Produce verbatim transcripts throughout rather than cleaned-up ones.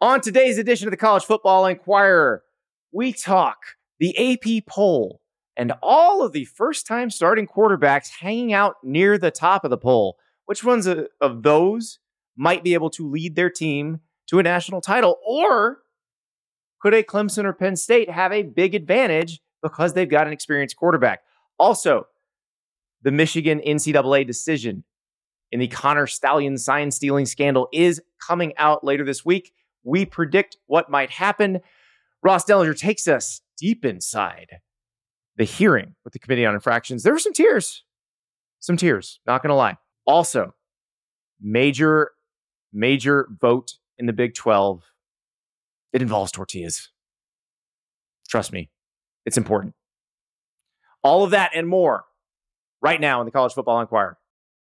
On today's edition of the College Football Inquirer, we talk the A P poll and all of the first-time starting quarterbacks hanging out near the top of the poll. Which ones of those might be able to lead their team to a national title? Or could a Clemson or Penn State have a big advantage because they've got an experienced quarterback? Also, the Michigan N C double A decision in the Connor Stallion sign-stealing scandal is coming out later this week. We predict what might happen. Ross Dellenger takes us deep inside the hearing with the Committee on Infractions. There were some tears. Some tears, not going to lie. Also, major, major vote in the Big twelve. It involves tortillas. Trust me, it's important. All of that and more right now in the College Football Inquirer.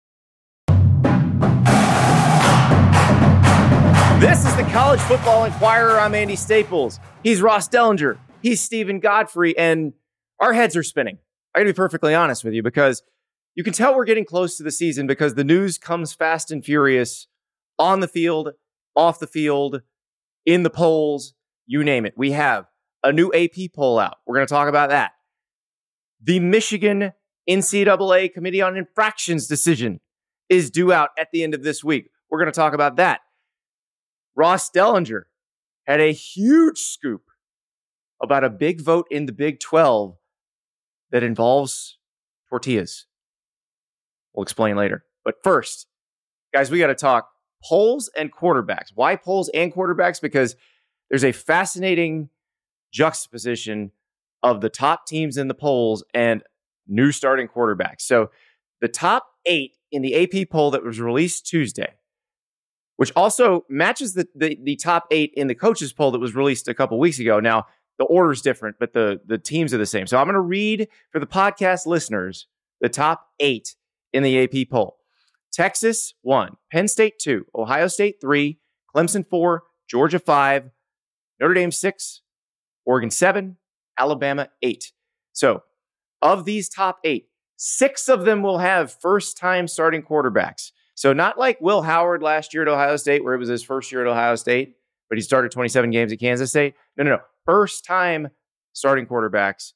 This is the College Football Inquirer. I'm Andy Staples. He's Ross Dellenger. He's Stephen Godfrey. And our heads are spinning. I gotta be perfectly honest with you because you can tell we're getting close to the season because the news comes fast and furious on the field, off the field, in the polls, you name it. We have a new A P poll out. We're going to talk about that. The Michigan N C double A Committee on Infractions decision is due out at the end of this week. We're going to talk about that. Ross Dellenger had a huge scoop about a big vote in the Big twelve that involves tortillas. We'll explain later. But first, guys, we got to talk polls and quarterbacks. Why polls and quarterbacks? Because there's a fascinating juxtaposition of the top teams in the polls and new starting quarterbacks. So the top eight in the A P poll that was released Tuesday, which also matches the, the, the top eight in the coaches poll that was released a couple weeks ago. Now, the order's different, but the, the teams are the same. So I'm going to read for the podcast listeners the top eight in the A P poll. Texas, one. Penn State, two. Ohio State, three. Clemson, four. Georgia, five. Notre Dame, six. Oregon, seven. Alabama, eight. So, of these top eight, six of them will have first-time starting quarterbacks. So, not like Will Howard last year at Ohio State, where it was his first year at Ohio State, but he started twenty-seven games at Kansas State. No, no, no. First-time starting quarterbacks.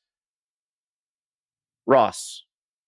Ross,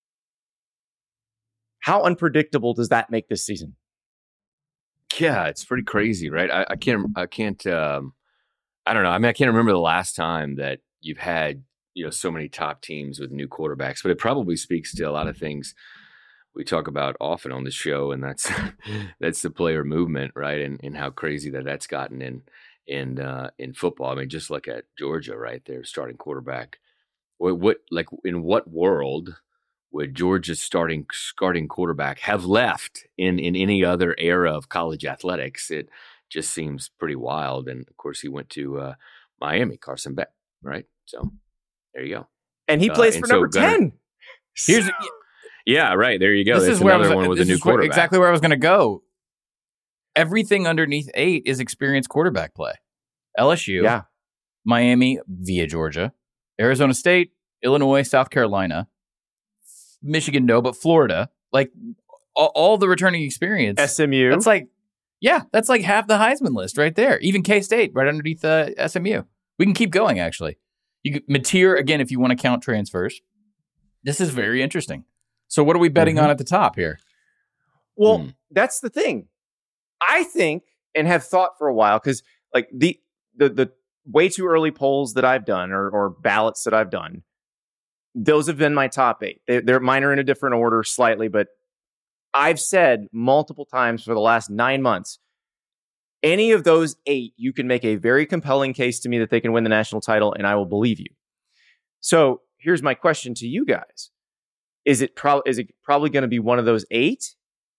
how unpredictable does that make this season? Yeah, it's pretty crazy, right? I, I can't, I can't, um, I don't know. I mean, I can't remember the last time that you've had, you know, so many top teams with new quarterbacks, but it probably speaks to a lot of things we talk about often on the show, and that's that's the player movement, right? And and how crazy that that's gotten in in uh, in football. I mean, just look at Georgia, right? Their starting quarterback. What, what like in what world would Georgia's starting starting quarterback have left in, in any other era of college athletics? It just seems pretty wild. And of course, he went to uh, Miami, Carson Beck, right? So there you go. And he plays uh, for number so ten. Here's yeah, right. There you go. This That's is where another I was, one with a new where, quarterback. Exactly where I was going to go. Everything underneath eight is experienced quarterback play. L S U, yeah. Miami via Georgia, Arizona State, Illinois, South Carolina, Michigan, no, but Florida, like all, all the returning experience. S M U. That's like, yeah, that's like half the Heisman list right there. Even K-State right underneath uh, S M U. We can keep going, actually. You could, Mateer, again, if you want to count transfers. This is very interesting. So what are we betting mm-hmm. on at the top here? Well, hmm. that's the thing. I think, and have thought for a while, because like the, the the way too early polls that I've done or, or ballots that I've done, those have been my top eight. They, they're mine are in a different order slightly, but I've said multiple times for the last nine months, any of those eight, you can make a very compelling case to me that they can win the national title, and I will believe you. So here's my question to you guys. Is it, pro- is it probably going to be one of those eight?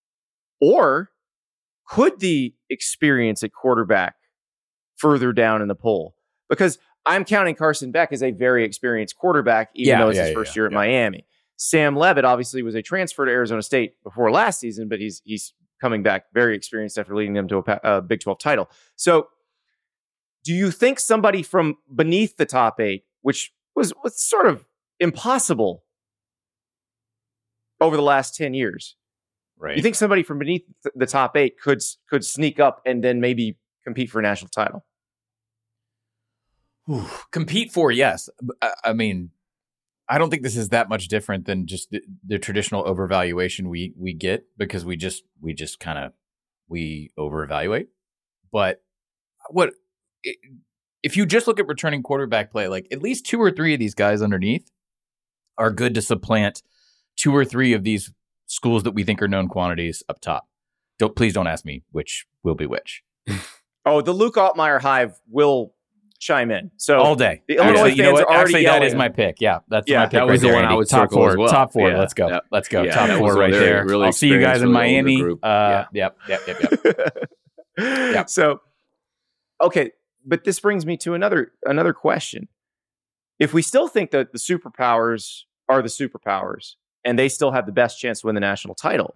Or could the experience at quarterback further down in the poll? Because I'm counting Carson Beck as a very experienced quarterback, even yeah, though it's yeah, his yeah, first yeah, year at yeah. Miami. Sam Levitt obviously was a transfer to Arizona State before last season, but he's he's coming back very experienced after leading them to a, a Big twelve title. So do you think somebody from beneath the top eight, which was, was sort of impossible over the last ten years, right? You think somebody from beneath the top eight could could sneak up and then maybe compete for a national title? Ooh, compete for, yes. I, I mean, I don't think this is that much different than just the, the traditional overvaluation we we get because we just we just kind of we overevaluate. But what if you just look at returning quarterback play? Like at least two or three of these guys underneath are good to supplant two or three of these schools that we think are known quantities up top. Don't please don't ask me which will be which. Oh, the Luke Altmaier hive will chime in. So all day. The Illinois actually, fans you know what? are already Actually, yelling. that is my pick. Yeah, that's Yeah, my pick. that right was the there, one I Andy. would top circle four. as well. Top four. Yeah, Let's go. yeah. Let's go. Yeah, top that four was a right very, there. really I'll see you guys in experienced, really older Miami. group. Uh, yep, yep, yep, yep. Yep. So, okay, but this brings me to another another question. If we still think that the superpowers are the superpowers and they still have the best chance to win the national title,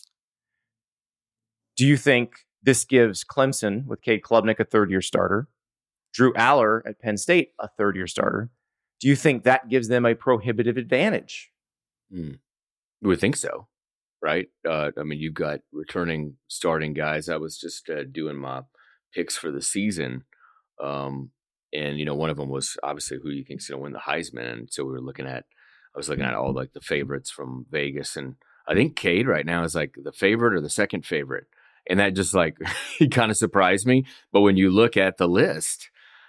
do you think this gives Clemson with Cade Klubnik a third-year starter, Drew Aller at Penn State a third-year starter? Do you think that gives them a prohibitive advantage? Hmm. You would think so, right? Uh, I mean, you've got returning starting guys. I was just uh, doing my picks for the season. Um, and, you know, one of them was obviously who you think's going to win the Heisman. And so we were looking at, I was looking at all like the favorites from Vegas. And I think Cade right now is like the favorite or the second favorite. And that just like, he kind of surprised me. But when you look at the list,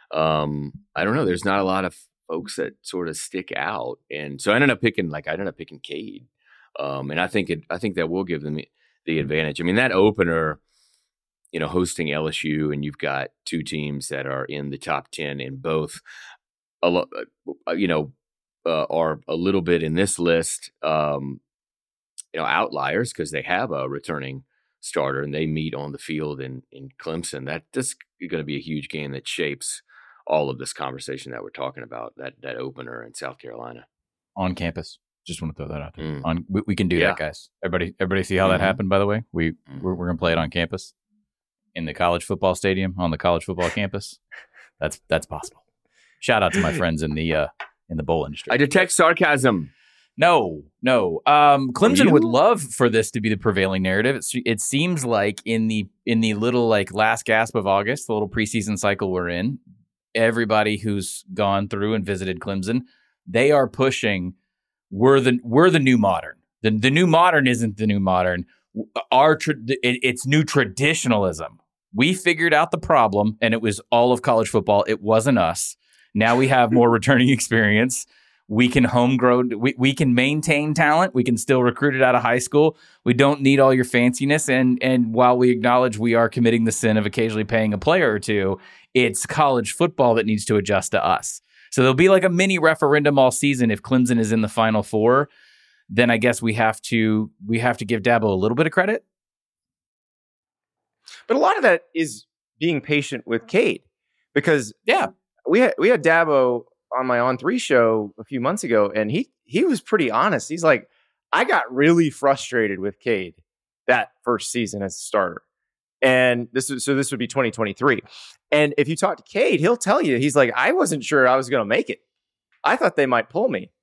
um, I don't know, there's not a lot of folks that sort of stick out. And so I ended up picking, like, I ended up picking Cade. Um, and I think it, I think that will give them the advantage. I mean, that opener, you know, hosting L S U, and you've got two teams that are in the top ten in both, a lo- you know, uh, are a little bit in this list, um, you know, outliers because they have a returning starter and they meet on the field in, in Clemson. That this is going to be a huge game that shapes all of this conversation that we're talking about, that that opener in South Carolina. On campus. Just want to throw that out there. Mm. On we, we can do Yeah. that, guys. Everybody, everybody, see how that Mhm. happened. By the way, we Mhm. we're, we're gonna play it on campus, in the college football stadium, on the college football campus. That's that's possible. Shout out to my friends in the uh, in the bowl industry. I detect sarcasm. No, no. Um, Clemson you? would love for this to be the prevailing narrative. It's, it seems like in the in the little like last gasp of August, the little preseason cycle we're in, everybody who's gone through and visited Clemson, they are pushing. We're the we're the new modern. The the new modern isn't the new modern. Our tra- it, it's new traditionalism. We figured out the problem, and it was all of college football. It wasn't us. Now we have more returning experience. We can homegrown. We we can maintain talent. We can still recruit it out of high school. We don't need all your fanciness. And and while we acknowledge we are committing the sin of occasionally paying a player or two, it's college football that needs to adjust to us. So there'll be like a mini referendum all season if Clemson is in the Final Four. Then I guess we have to we have to give Dabo a little bit of credit. But a lot of that is being patient with Cade, because Yeah, we had we had Dabo on my On Three show a few months ago, and he he was pretty honest. He's like, I got really frustrated with Cade that first season as a starter, and this is so this would be twenty twenty-three. And if you talk to Cade, he'll tell you, he's like, I wasn't sure I was going to make it. I thought they might pull me.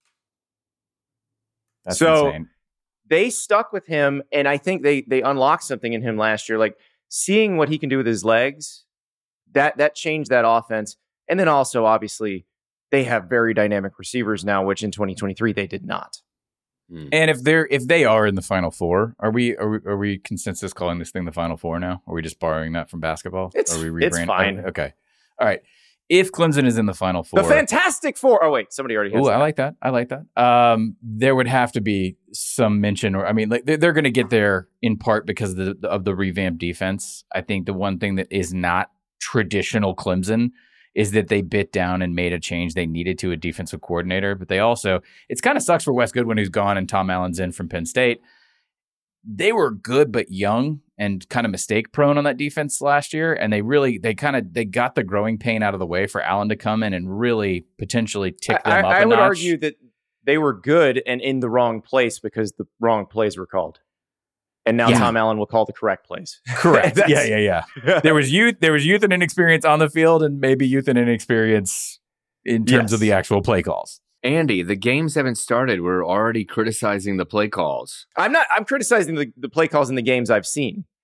that's So- insane. They stuck with him, and I think they they unlocked something in him last year, like seeing what he can do with his legs. That that changed that offense, and then also obviously they have very dynamic receivers now, which in twenty twenty-three they did not. And if they're if they are in the Final Four, are we are we, are we consensus calling this thing the Final Four now? Are we just borrowing that from basketball? It's- are we it's rebrand- fine. Okay, all right. If Clemson is in the Final Four, The Fantastic Four. Oh wait, somebody already has. Ooh, that. I like that. I like that. Um, there would have to be some mention, or I mean, like they're, they're going to get there in part because of the of the revamped defense. I think the one thing that is not traditional Clemson is that they bit down and made a change they needed to a defensive coordinator, but they also it's kind of sucks for Wes Goodwin, who's gone, and Tom Allen's in from Penn State. They were good but young and kind of mistake prone on that defense last year, and they really they kind of they got the growing pain out of the way for Allen to come in and really potentially tick I, them up. I, a I would notch. argue that they were good and in the wrong place because the wrong plays were called, and now Yeah. Tom Allen will call the correct plays. Correct. That's- yeah, yeah, yeah. There was youth. There was youth and inexperience on the field, and maybe youth and inexperience in terms Yes. of the actual play calls. Andy, the games haven't started. We're already criticizing the play calls. I'm not. I'm criticizing the, the play calls in the games I've seen.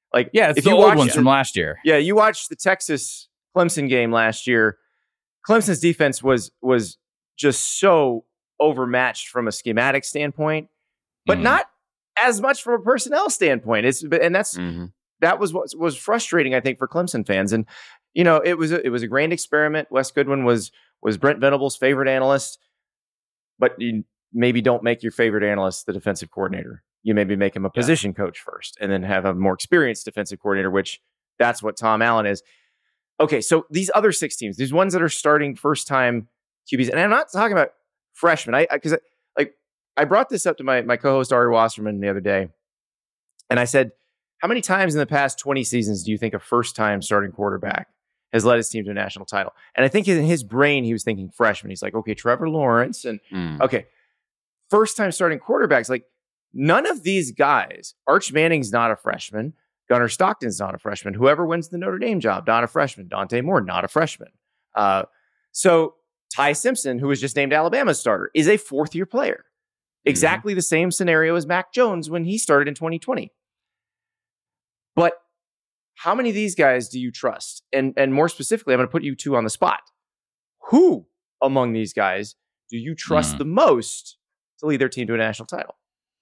Like, Yeah, it's if the you old watch ones the- from last year. Yeah, you watched the Texas Clemson game last year. Clemson's defense was was just so overmatched from a schematic standpoint, but Mhm. not as much from a personnel standpoint. It's and that's Mm-hmm. that was what was frustrating, I think, for Clemson fans. And you know, it was a, it was a grand experiment. Wes Goodwin was was Brent Venables' favorite analyst, but you maybe don't make your favorite analyst the defensive coordinator. You maybe make him a position yeah. coach first, and then have a more experienced defensive coordinator, which that's what Tom Allen is. Okay, so these other six teams, these ones that are starting first time Q Bs, and I'm not talking about freshmen. I because like I brought this up to my my co-host Ari Wasserman the other day, and I said, how many times in the past twenty seasons do you think a first time starting quarterback has led his team to a national title? And I think in his brain he was thinking freshman. He's like, okay, Trevor Lawrence, and mm. okay, first time starting quarterbacks. Like none of these guys. Arch Manning's not a freshman. Gunnar Stockton's not a freshman. Whoever wins the Notre Dame job, not a freshman. Dante Moore, not a freshman. Uh, so Ty Simpson, who was just named Alabama's starter, is a fourth-year player. Exactly mm-hmm. the same scenario as Mac Jones when he started in twenty twenty. But how many of these guys do you trust? And, and more specifically, I'm going to put you two on the spot. Who among these guys do you trust mm. the most to lead their team to a national title?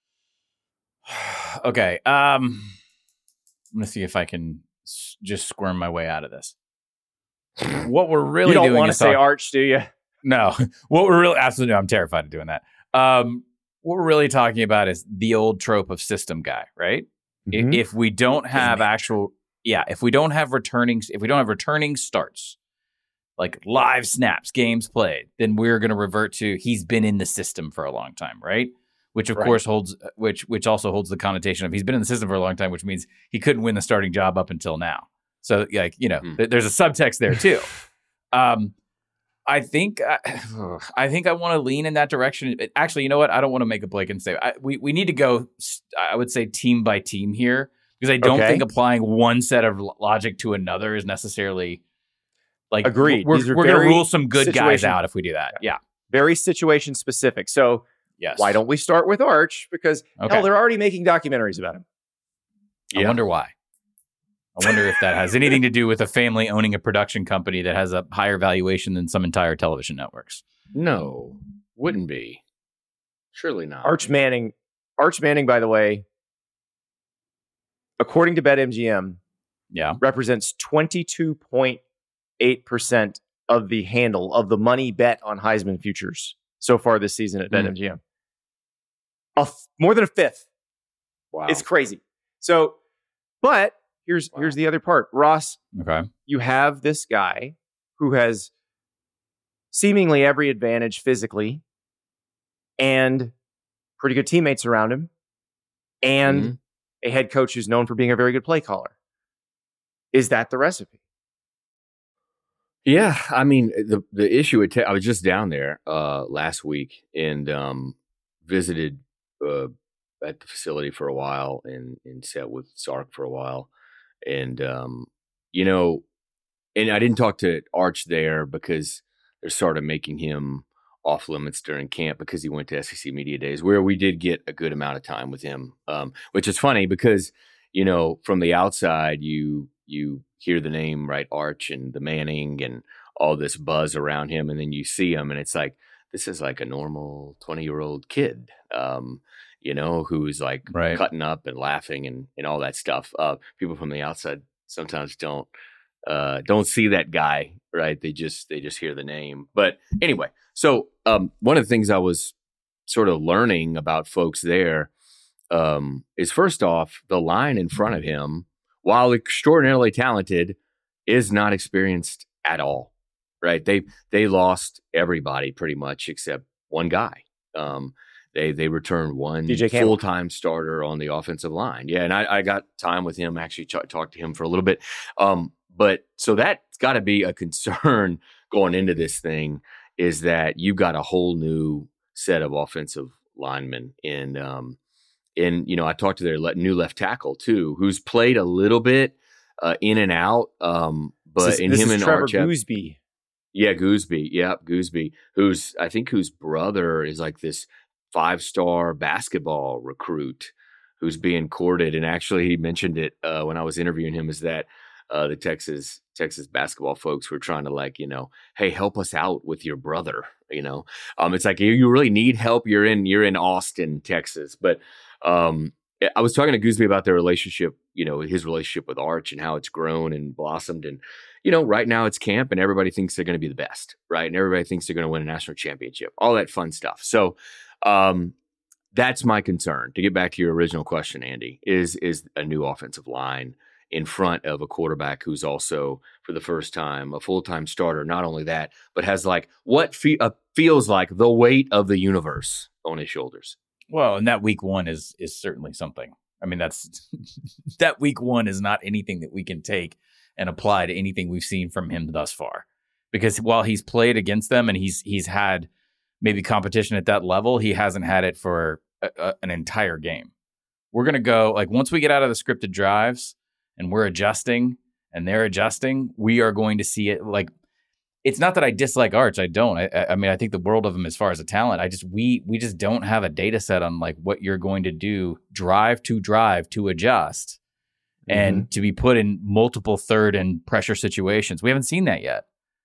Okay. Um... I'm going to see if I can s- just squirm my way out of this. What we're really doing You don't want to say talk- Arch, do you? No. What we're really... Absolutely, I'm terrified of doing that. Um, what we're really talking about is the old trope of system guy, right? Mm-hmm. If we don't have actual... Yeah, if we don't have returning... If we don't have returning starts, like live snaps, games played, then we're going to revert to he's been in the system for a long time, right? Which of right. course holds, which which also holds the connotation of he's been in the system for a long time, which means he couldn't win the starting job up until now. So, like you know, mm. th- there's a subtext there too. um, I think I, I think I want to lean in that direction. Actually, you know what? I don't want to make a blanket statement. I, we we need to go. I would say team by team here because I don't okay. think applying one set of logic to another is necessarily like agreed. We're, we're going to rule some good guys out if we do that. Yeah, very situation specific. So. Yes. Why don't we start with Arch? Because okay. hell, they're already making documentaries about him. I yeah. wonder why. I wonder if that has anything to do with a family owning a production company that has a higher valuation than some entire television networks. No, wouldn't be. Surely not. Arch Manning, Arch Manning, by the way, according to BetMGM, yeah, represents twenty-two point eight percent of the handle of the money bet on Heisman futures so far this season at BetMGM. Mm. A f- more than a fifth. Wow. It's crazy. So, but here's wow. here's the other part. Ross, okay. you have this guy who has seemingly every advantage physically and pretty good teammates around him and mm-hmm. a head coach who's known for being a very good play caller. Is that the recipe? Yeah, I mean, the the issue, at te- I was just down there uh, last week and um, visited uh, at the facility for a while and, and sat with Sark for a while. And, um, you know, and I didn't talk to Arch there because they're sort of making him off limits during camp because he went to S E C Media Days where we did get a good amount of time with him, um, which is funny because, you know, from the outside, you you hear the name, right, Arch and the Manning and all this buzz around him, and then you see him, and it's like, this is like a normal twenty-year-old kid, um, you know, who's like right. cutting up and laughing and, and all that stuff. Uh, people from the outside sometimes don't uh, don't see that guy, right? They just they just hear the name. But anyway, so um, one of the things I was sort of learning about folks there um, is first off, the line in front of him, while extraordinarily talented, is not experienced at all, right? They they lost everybody pretty much except one guy. Um, they they returned one full time starter on the offensive line. Yeah, and I, I got time with him. Actually, ch- talked to him for a little bit. Um, but so that's got to be a concern going into this thing. Is that you've got a whole new set of offensive linemen and um, and you know I talked to their le- new left tackle too, who's played a little bit uh, in and out. Um, but this is, in this him is and Trevor Arch, Gooseby. Yeah, Gooseby. Yeah, Gooseby, who's I think whose brother is like this five-star basketball recruit who's being courted. And actually, he mentioned it uh, when I was interviewing him. Is that uh, the Texas Texas basketball folks were trying to like, you know, hey, help us out with your brother. You know, um, it's like you, you really need help. You're in you're in Austin, Texas, but. Um, I was talking to Gooseby about their relationship, you know, his relationship with Arch and how it's grown and blossomed. And, you know, right now it's camp and everybody thinks they're going to be the best, right? And everybody thinks they're going to win a national championship, all that fun stuff. So um, that's my concern. To get back to your original question, Andy, is is a new offensive line in front of a quarterback who's also, for the first time, a full-time starter. Not only that, but has like what fe- uh, feels like the weight of the universe on his shoulders. Well, and that week one is is certainly something. I mean, that's that week one is not anything that we can take and apply to anything we've seen from him thus far. Because while he's played against them and he's he's had maybe competition at that level, he hasn't had it for a, a, an entire game. We're going to go, like, once we get out of the scripted drives and we're adjusting and they're adjusting, we are going to see it like, it's not that I dislike Arch. I don't. I, I mean, I think the world of him as far as a talent. I just we we just don't have a data set on like what you're going to do drive to drive to adjust mm-hmm. and to be put in multiple third and pressure situations. We haven't seen that yet.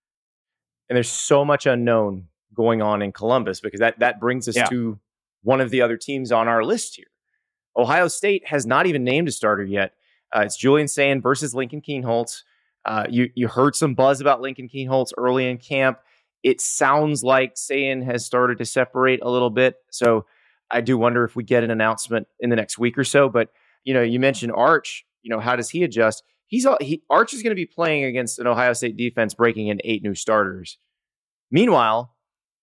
And there's so much unknown going on in Columbus because that that brings us yeah. to one of the other teams on our list here. Ohio State has not even named a starter yet. Uh, it's Julian Sayin versus Lincoln Kienholz. Uh, you you heard some buzz about Lincoln Kienholz early in camp. It sounds like Sayin has started to separate a little bit. So I do wonder if we get an announcement in the next week or so. But, you know, you mentioned Arch. You know, how does he adjust? He's he, Arch is going to be playing against an Ohio State defense breaking in eight new starters. Meanwhile,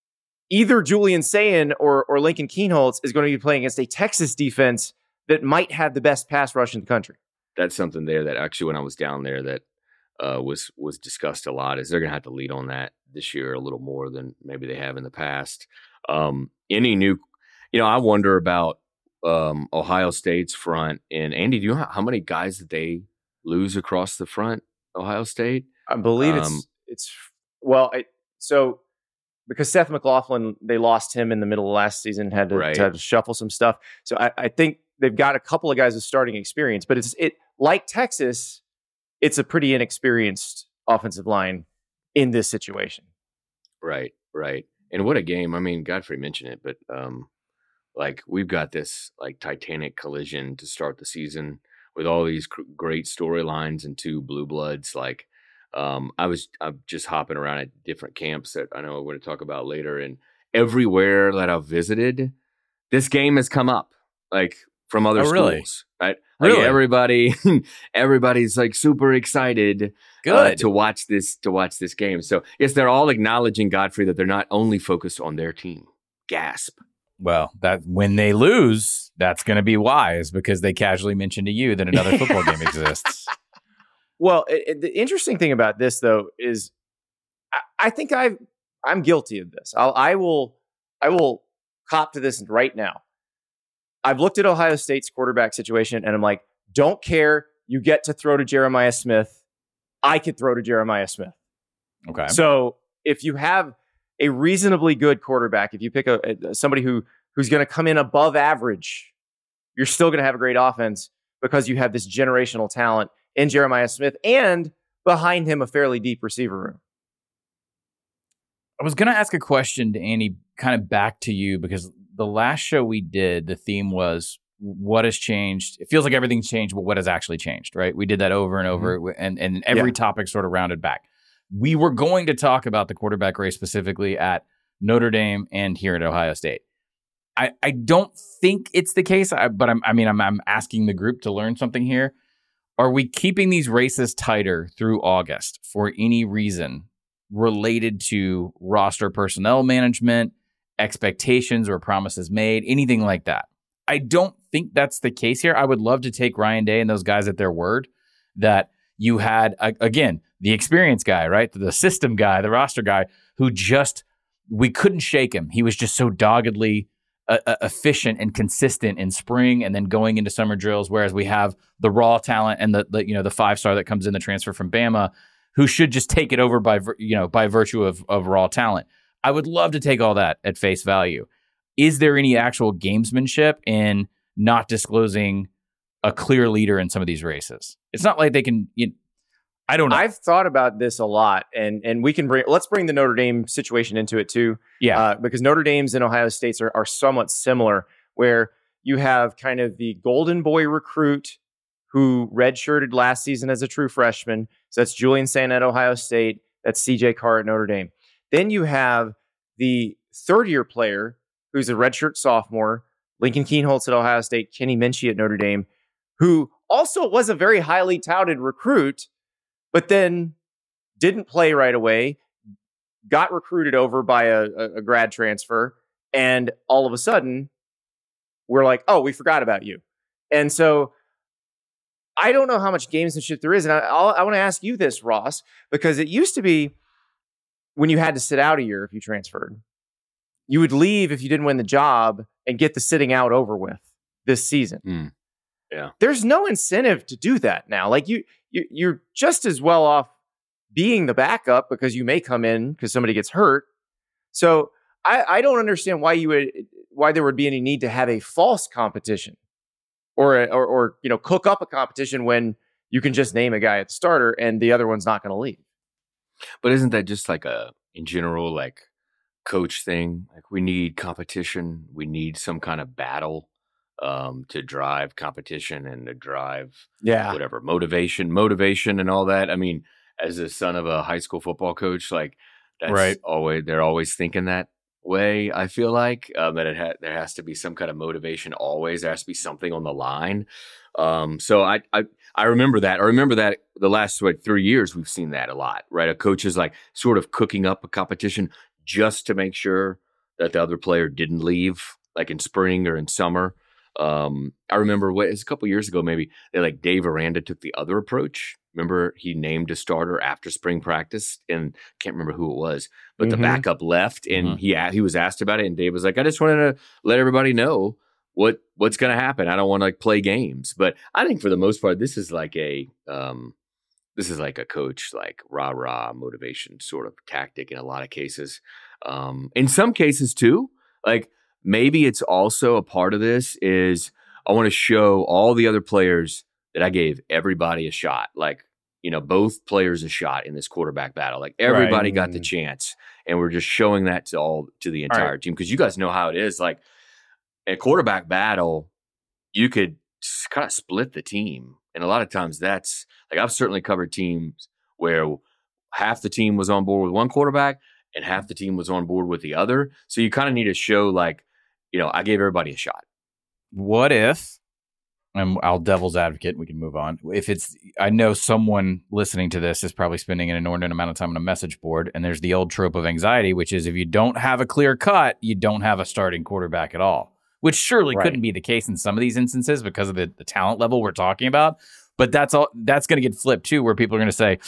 either Julian Sayin or, or Lincoln Kienholz is going to be playing against a Texas defense that might have the best pass rush in the country. That's something there that actually when I was down there that Uh, was was discussed a lot. Is they're going to have to lead on that this year a little more than maybe they have in the past. Um, any new, you know, I wonder about um, Ohio State's front. And Andy, do you know how, how many guys that they lose across the front? Ohio State, I believe um, it's it's well, I, so because Seth McLaughlin, they lost him in the middle of last season, had to, right. to, had to shuffle some stuff. So I, I think they've got a couple of guys with starting experience, but it's it like Texas. It's a pretty inexperienced offensive line in this situation. Right, right. And what a game. I mean, Godfrey mentioned it, but um, like we've got this like Titanic collision to start the season with all these cr- great storylines and two blue bloods. Like um, I was I'm just hopping around at different camps that I know we're going to talk about later. And everywhere that I've visited, this game has come up. Like from other oh, schools, really? right? Like really? Everybody, everybody's like super excited uh, to watch this to watch this game. So yes, they're all acknowledging Godfrey that they're not only focused on their team. Gasp. Well, that when they lose, that's going to be wise because they casually mentioned to you that another football game exists. Well, it, it, the interesting thing about this though is, I, I think I've I'm guilty of this. I'll, I will I will cop to this right now. I've looked at Ohio State's quarterback situation and I'm like, don't care. You get to throw to Jeremiah Smith. I could throw to Jeremiah Smith. Okay. So if you have a reasonably good quarterback, if you pick a, a somebody who who's going to come in above average, you're still going to have a great offense because you have this generational talent in Jeremiah Smith and behind him a fairly deep receiver room. I was going to ask a question to Andy, kind of back to you, because the last show we did, the theme was what has changed. It feels like everything's changed, but what has actually changed, right? We did that over and over, mm-hmm. and, and every yeah. topic sort of rounded back. We were going to talk about the quarterback race specifically at Notre Dame and here at Ohio State. I, I don't think it's the case, I, but I'm, I mean, I'm, I'm asking the group to learn something here. Are we keeping these races tighter through August for any reason related to roster personnel management, expectations or promises made, anything like that? I don't think that's the case here. I would love to take Ryan Day and those guys at their word that you had, again, the experienced guy, right? The system guy, the roster guy who just, we couldn't shake him. He was just so doggedly uh, efficient and consistent in spring and then going into summer drills, whereas we have the raw talent and the, the you know, the five-star that comes in the transfer from Bama who should just take it over by, you know, by virtue of, of raw talent. I would love to take all that at face value. Is there any actual gamesmanship in not disclosing a clear leader in some of these races. It's not like they can, you, I don't know. I've thought about this a lot, and and we can bring, let's bring the Notre Dame situation into it too. Yeah. Uh, because Notre Dame's and Ohio State's are, are somewhat similar, where you have kind of the golden boy recruit who redshirted last season as a true freshman. So that's Julian Sand at Ohio State. That's C J Carr at Notre Dame. Then you have the third-year player who's a redshirt sophomore, Lincoln Kienholz at Ohio State, Kenny Minchey at Notre Dame, who also was a very highly touted recruit, but then didn't play right away, got recruited over by a, a, a grad transfer, and all of a sudden, we're like, oh, we forgot about you. And so I don't know how much gamesmanship there is. And I, I'll, I want to ask you this, Ross, because it used to be when you had to sit out a year if you transferred, you would leave if you didn't win the job and get the sitting out over with this season. Mm. Yeah. There's no incentive to do that now. Like you, you, you're just as well off being the backup because you may come in because somebody gets hurt. So I, I don't understand why you would, why there would be any need to have a false competition or, a, or, or, you know, cook up a competition when you can just name a guy at the starter and the other one's not going to leave. But isn't that just like a, in general, like coach thing? Like we need competition. We need some kind of battle um, to drive competition and to drive yeah. whatever motivation, motivation and all that. I mean, as the son of a high school football coach, like that's right. always, they're always thinking that way. I feel like um, that it ha- there has to be some kind of motivation always. There has to be something on the line. Um, so I, I, I remember that. I remember that the last what, three years we've seen that a lot, right? A coach is like sort of cooking up a competition just to make sure that the other player didn't leave, like in spring or in summer. Um, I remember what, it was a couple years ago, maybe they like Dave Aranda took the other approach. Remember he named a starter after spring practice and can't remember who it was, but mm-hmm. the backup left and Mm-hmm. he, he was asked about it. And Dave was like, I just wanted to let everybody know what, what's going to happen. I don't want to like play games, but I think for the most part, this is like a, um, this is like a coach, like rah, rah motivation sort of tactic in a lot of cases. Um, in some cases too, like, maybe it's also a part of this is I want to show all the other players that I gave everybody a shot. Like, you know, both players a shot in this quarterback battle. Like everybody right. got the chance and we're just showing that to all, to the entire right. team. Cause you guys know how it is. Like a quarterback battle, you could kind of split the team. And a lot of times that's like, I've certainly covered teams where half the team was on board with one quarterback and half the team was on board with the other. So you kind of need to show like, you know, I gave everybody a shot. What if, and I'll devil's advocate, we can move on. If it's, I know someone listening to this is probably spending an inordinate amount of time on a message board, and there's the old trope of anxiety, which is if you don't have a clear cut, you don't have a starting quarterback at all, which surely right. couldn't be the case in some of these instances because of the, the talent level we're talking about. But that's all. That's going to get flipped too, where people are going to say,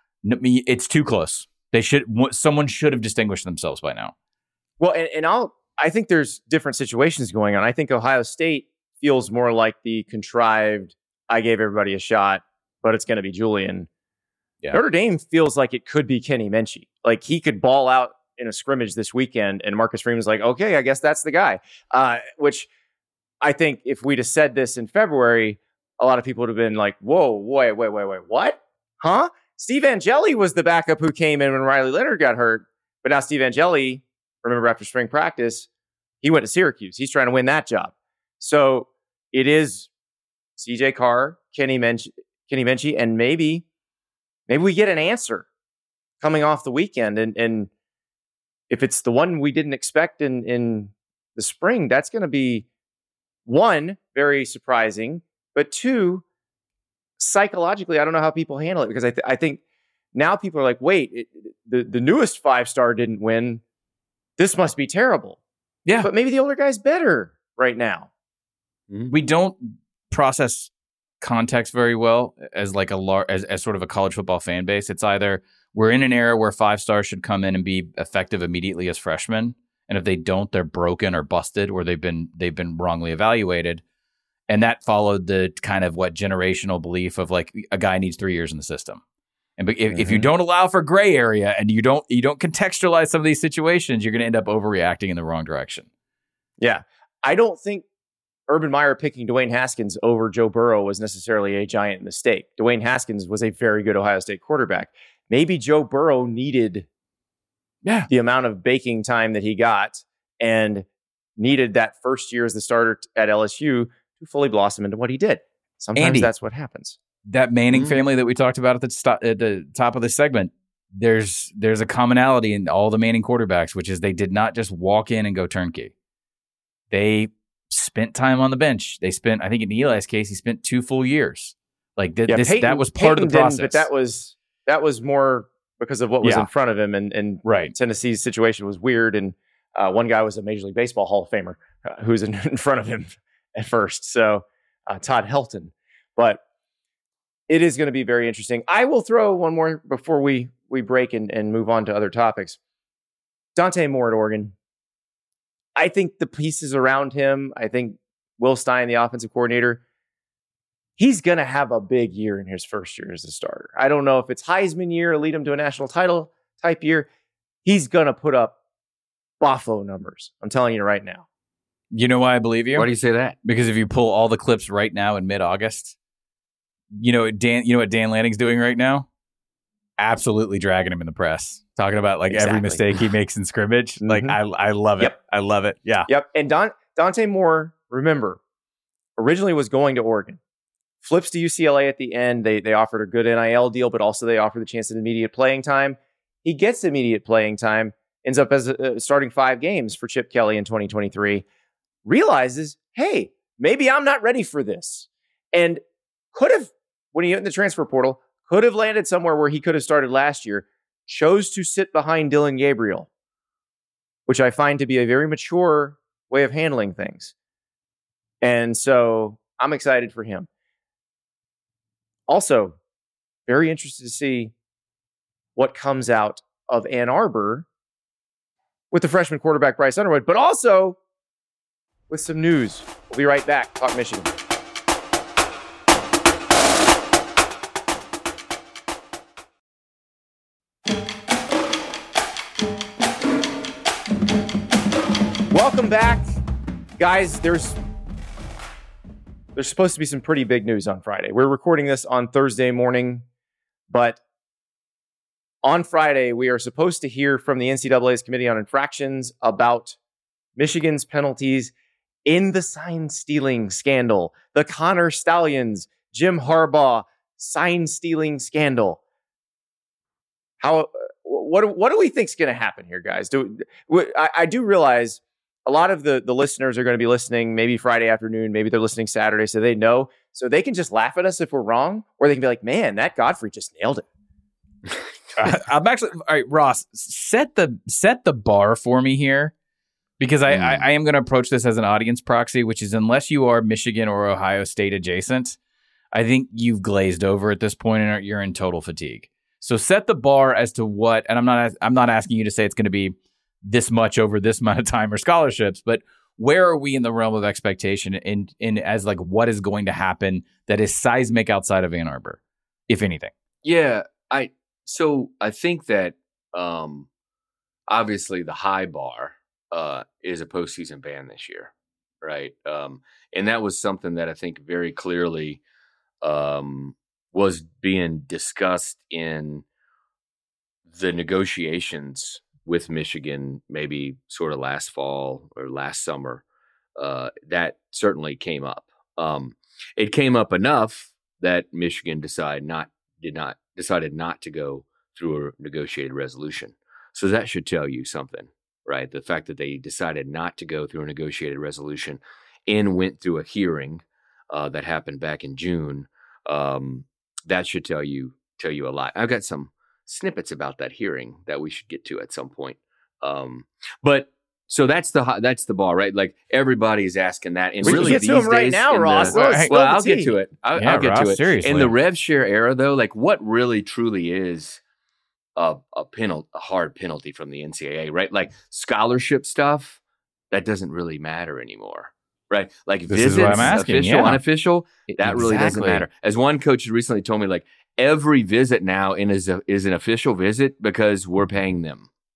it's too close. They should, someone should have distinguished themselves by now. Well, and, and I'll, I think there's different situations going on. I think Ohio State feels more like the contrived, I gave everybody a shot, but it's going to be Julian. Yeah. Notre Dame feels like it could be Kenny Minchey. Like he could ball out in a scrimmage this weekend and Marcus Freeman's like, okay, I guess that's the guy. Uh, which I think if we'd have said this in February, a lot of people would have been like, whoa, wait, wait, wait, wait, what? Huh? Steve Angeli was the backup who came in when Riley Leonard got hurt. But now Steve Angeli, remember after spring practice, he went to Syracuse. He's trying to win that job. So it is C J Carr, Kenny Minchey, Kenny Minchey, and maybe, maybe we get an answer coming off the weekend. And, and if it's the one we didn't expect in, in the spring, that's going to be one, very surprising, but two, psychologically, I don't know how people handle it because I, th- I think now people are like, wait, it, the, the newest five-star didn't win. This must be terrible. Yeah. But maybe the older guy's better right now. We don't process context very well as like a lar- as, as sort of a college football fan base. It's either we're in an era where five stars should come in and be effective immediately as freshmen, and if they don't, they're broken or busted or they've been they've been wrongly evaluated. And that followed the kind of what generational belief of like a guy needs three years in the system. And if, mm-hmm. if you don't allow for gray area and you don't you don't contextualize some of these situations, you're going to end up overreacting in the wrong direction. Yeah, I don't think Urban Meyer picking Dwayne Haskins over Joe Burrow was necessarily a giant mistake. Dwayne Haskins was a very good Ohio State quarterback. Maybe Joe Burrow needed yeah. the amount of baking time that he got and needed that first year as the starter at L S U to fully blossom into what he did. Sometimes Andy, that's what happens. That Manning Mm-hmm. family that we talked about at the, st- at the top of the segment, there's there's a commonality in all the Manning quarterbacks, which is they did not just walk in and go turnkey. They spent time on the bench. They spent, I think in Eli's case, he spent two full years. Like th- Yeah, this, Peyton- that was part Peyton of the process. didn't, but that was that was more because of what was Yeah. in front of him, and and right. Tennessee's situation was weird, and uh, one guy was a Major League Baseball Hall of Famer uh, who was in, in front of him at first. So uh, Todd Helton, but it is going to be very interesting. I will throw one more before we we break and, and move on to other topics. Dante Moore at Oregon. I think the pieces around him, I think Will Stein, the offensive coordinator, he's going to have a big year in his first year as a starter. I don't know if it's Heisman year, lead him to a national title type year. He's going to put up Buffalo numbers. I'm telling you right now. You know why I believe you? Why do you say that? Because if you pull all the clips right now in mid-August, you know Dan. You know what Dan Lanning's doing right now? Absolutely dragging him in the press, talking about like Exactly. every mistake he makes in scrimmage. Mm-hmm. Like I, I love it. Yep. I love it. Yeah. Yep. And Don, Dante Moore, remember, originally was going to Oregon. Flips to U C L A at the end. They they offered a good N I L deal, but also they offered the chance of immediate playing time. He gets immediate playing time, ends up as a, uh, starting five games for Chip Kelly in twenty twenty-three. Realizes, hey, maybe I'm not ready for this. And could have, when he hit in the transfer portal, could have landed somewhere where he could have started last year, chose to sit behind Dylan Gabriel, which I find to be a very mature way of handling things. And so I'm excited for him. Also, very interested to see what comes out of Ann Arbor with the freshman quarterback Bryce Underwood, but also with some news. We'll be right back. Talk Michigan. Welcome back. Guys, there's there's supposed to be some pretty big news on Friday. We're recording this on Thursday morning, but on Friday, we are supposed to hear from the N C double A's Committee on Infractions about Michigan's penalties in the sign stealing scandal, the Connor Stallions, Jim Harbaugh sign stealing scandal. How what what do we think is going to happen here, guys? Do I, I do realize a lot of the, the listeners are going to be listening maybe Friday afternoon, maybe they're listening Saturday, so they know, so they can just laugh at us if we're wrong, or they can be like, man, that Godfrey just nailed it. uh, I'm actually all right, Ross. Set the set the bar for me here, because I, Mm. I, I am going to approach this as an audience proxy, which is unless you are Michigan or Ohio State adjacent, I think you've glazed over at this point and you're in total fatigue. So set the bar as to what, and I'm not I'm not asking you to say it's going to be this much over this amount of time or scholarships, but where are we in the realm of expectation in in as like what is going to happen that is seismic outside of Ann Arbor, if anything? Yeah, I so I think that um, obviously the high bar uh, is a postseason ban this year, right? Um, and that was something that I think very clearly um, was being discussed in the negotiations with Michigan, maybe sort of last fall or last summer. Uh, that certainly came up. Um, it came up enough that Michigan decided not did not decided not to go through a negotiated resolution. So that should tell you something, right? The fact that they decided not to go through a negotiated resolution and went through a hearing uh, that happened back in June. Um, that should tell you tell you a lot. I've got some snippets about that hearing that we should get to at some point. Um, but so that's the that's the bar, right? Like everybody's asking that, and We can really get these to 'em right days now, in Ross. The, Let's well, spill the I'll get tea. to it. I'll, Yeah, I'll get Ross, to it. seriously. In the rev share era, though, like what really truly is a a penalty, a hard penalty from the N C double A, right? Like scholarship stuff that doesn't really matter anymore. Right, like This is visits, what I'm asking, official, yeah. unofficial, that really doesn't Exactly. matter. As one coach recently told me, like every visit now in is a, is an official visit because we're paying them,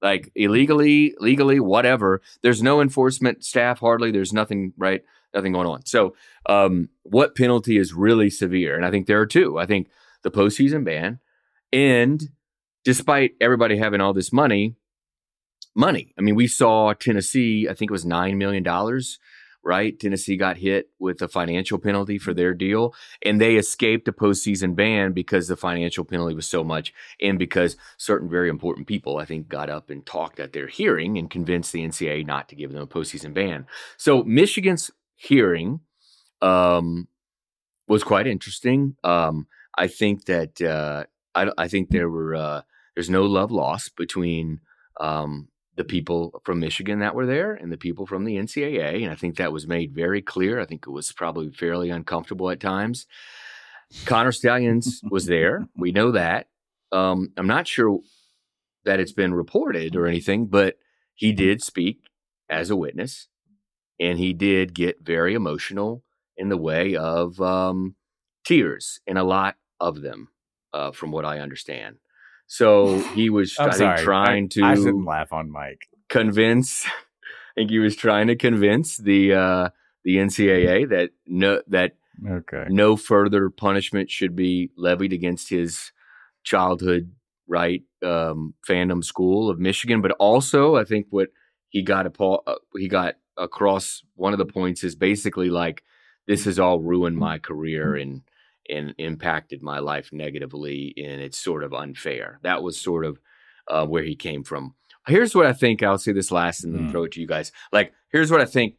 Like illegally, legally, whatever. There's no enforcement staff hardly. There's nothing, right? Nothing going on. So um, what penalty is really severe? And I think there are two. I think the postseason ban, and despite everybody having all this money, money. I mean, we saw Tennessee, I think it was nine million dollars, right? Tennessee got hit with a financial penalty for their deal, and they escaped a postseason ban because the financial penalty was so much, and because certain very important people, I think, got up and talked at their hearing and convinced the N C double A not to give them a postseason ban. So Michigan's hearing um, was quite interesting. Um, I think that uh, I, I think there were uh, there's no love lost between um, the people from Michigan that were there and the people from the N C double A. And I think that was made very clear. I think it was probably fairly uncomfortable at times. Connor Stalions was there. We know that. Um, I'm not sure that it's been reported or anything, but he did speak as a witness, and he did get very emotional in the way of um, tears, and a lot of them, uh, from what I understand. So he was, I think, trying to. I shouldn't laugh on Mike. Convince. I think he was trying to convince the uh, the N C double A that no that okay. no further punishment should be levied against his childhood right um, fandom school of Michigan. But also, I think what he got a uh, he got across one of the points is basically like, this has all ruined my career and. and impacted my life negatively, and it's sort of unfair. That was sort of uh, where he came from. Here's what I think. I'll say this last and then mm. throw it to you guys. Like, here's what I think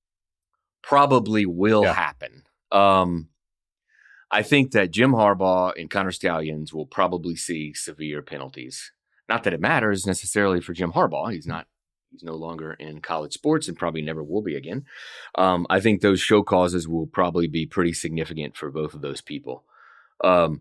probably will yeah. happen. Um, I think that Jim Harbaugh and Connor Stalions will probably see severe penalties. Not that it matters necessarily for Jim Harbaugh. He's not. He's no longer in college sports and probably never will be again. Um, I think those show causes will probably be pretty significant for both of those people. Um,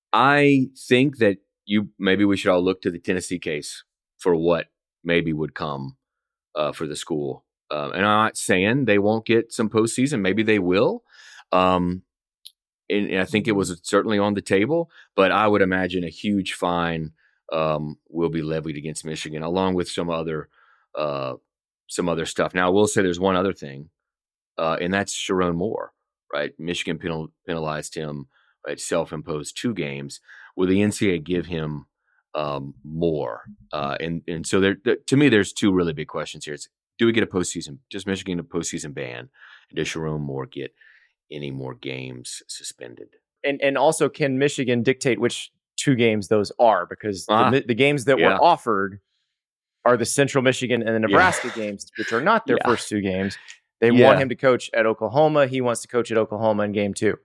I think that you maybe we should all look to the Tennessee case for what maybe would come uh, for the school. Um, and I'm not saying they won't get some postseason. Maybe they will. Um, and, and I think it was certainly on the table, but I would imagine a huge fine um, will be levied against Michigan, along with some other Uh, some other stuff. Now, I will say there's one other thing, uh, and that's Sharon Moore, right? Michigan penal- penalized him, right? Self-imposed two games. Will the N C double A give him um, more? Uh, and and so there, th- to me, there's two really big questions here. It's, do we get a postseason? Does Michigan get a postseason ban? And does Sharon Moore get any more games suspended? And and also, can Michigan dictate which two games those are? Because uh, the, the games that yeah. were offered are the Central Michigan and the Nebraska yeah. games, which are not their yeah. first two games. They yeah. want him to coach at Oklahoma. He wants to coach at Oklahoma in game two.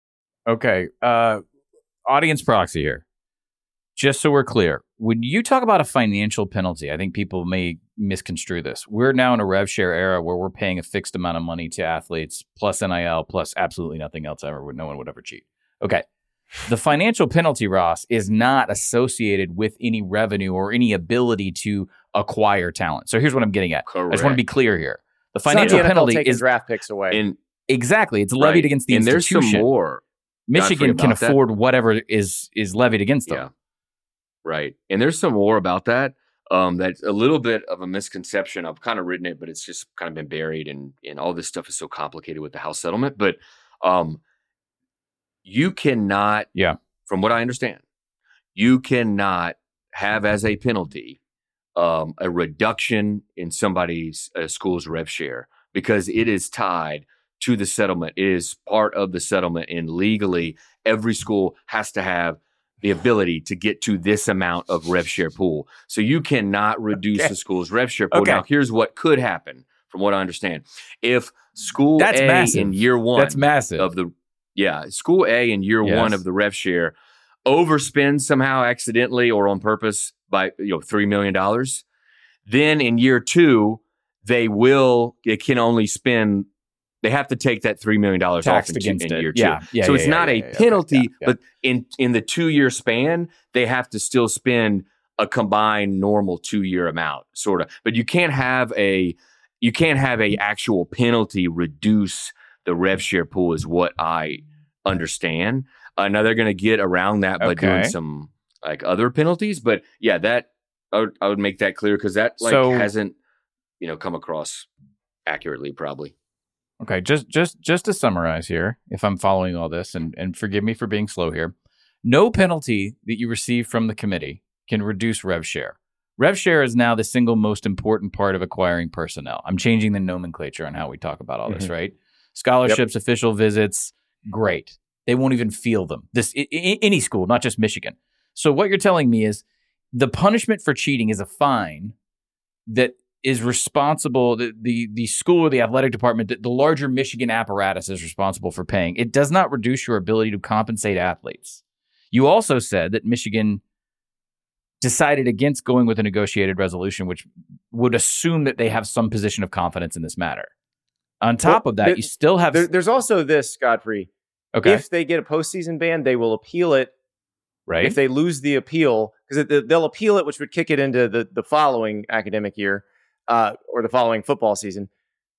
Okay. Uh, audience proxy here. Just so we're clear, when you talk about a financial penalty, I think people may misconstrue this. We're now in a rev share era where we're paying a fixed amount of money to athletes, plus N I L, plus absolutely nothing else ever. No one would ever cheat. Okay. The financial penalty, Ross, is not associated with any revenue or any ability to acquire talent. So here's what I'm getting at. Correct. I just want to be clear here. The financial the penalty is draft picks away. And, exactly. It's levied right. against the and institution. There's some more. Michigan can afford that. whatever is is levied against them. Yeah. Right. And there's some more about that. Um, that's a little bit of a misconception. I've kind of written it, but it's just kind of been buried, and and all this stuff is so complicated with the House settlement. But um, you cannot, yeah, from what I understand, you cannot have as a penalty um, a reduction in somebody's uh, school's rev share, because it is tied to the settlement. It is part of the settlement, and legally, every school has to have the ability to get to this amount of rev share pool. So you cannot reduce okay. the school's rev share pool. Okay. Now, here's what could happen, from what I understand. If school That's A massive. in year one That's massive. of the yeah, school A in year yes. one of the rev share overspends somehow accidentally or on purpose by you know three million dollars, then in year two, they will it can only spend They have to take that three million dollars taxed off in, against in it. year two. Yeah, yeah, so yeah, it's yeah, not yeah, a yeah, penalty, okay, yeah, yeah. but in, in the two-year span, they have to still spend a combined normal two-year amount, sort of. But you can't have a you can't have a actual penalty reduce the rev share pool, is what I understand. Uh, now they're going to get around that by okay. doing some like other penalties, but yeah, that I would, I would make that clear because that like So- hasn't, you know, come across accurately probably. Okay, just just just to summarize here, if I'm following all this, and, and forgive me for being slow here, no penalty that you receive from the committee can reduce rev share. Rev share is now the single most important part of acquiring personnel. I'm changing the nomenclature on how we talk about all this, Mhm. right? Scholarships, yep. Official visits, great. They won't even feel them. This I, I, any school, not just Michigan. So what you're telling me is the punishment for cheating is a fine that is responsible, the, the the school or the athletic department, the, the larger Michigan apparatus is responsible for paying. It does not reduce your ability to compensate athletes. You also said that Michigan decided against going with a negotiated resolution, which would assume that they have some position of confidence in this matter. On top well, of that, there, you still have... There, there's also this, Godfrey. Okay. If they get a postseason ban, they will appeal it. Right. If they lose the appeal, because they'll appeal it, which would kick it into the, the following academic year. Uh, or the following football season.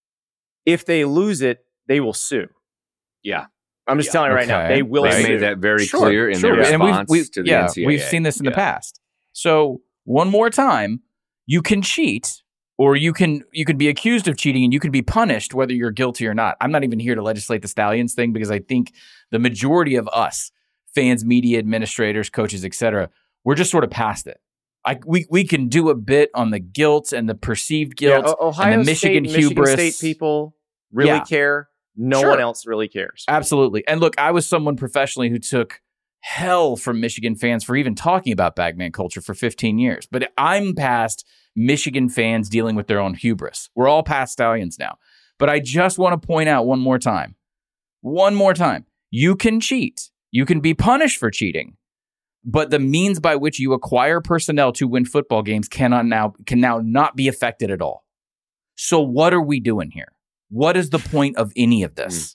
If they lose it, they will sue. Yeah. I'm just yeah. telling you right okay. now, they will They sue. made that very sure, clear in sure. their and response we've, we've, to the yeah, N C double A. We've seen this in yeah. the past. So one more time, you can cheat or you can you can be accused of cheating and you can be punished whether you're guilty or not. I'm not even here to legislate the Stallions thing because I think the majority of us, fans, media, administrators, coaches, et cetera, we're just sort of past it. I, we we can do a bit on the guilt and the perceived guilt yeah, Ohio and the Michigan State, hubris. Michigan State people really Yeah. care. No Sure. one else really cares. Absolutely. And look, I was someone professionally who took hell from Michigan fans for even talking about Bagman culture for fifteen years. But I'm past Michigan fans dealing with their own hubris. We're all past Stallions now. But I just want to point out one more time, one more time, you can cheat. You can be punished for cheating. But the means by which you acquire personnel to win football games cannot now can now not be affected at all. So what are we doing here? What is the point of any of this? Mm.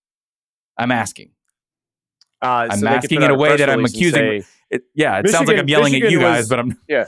I'm asking. Uh, I'm so asking in a way that I'm accusing. Say, it, yeah, it Michigan, sounds like I'm yelling Michigan at you guys, was, but I'm. Yeah.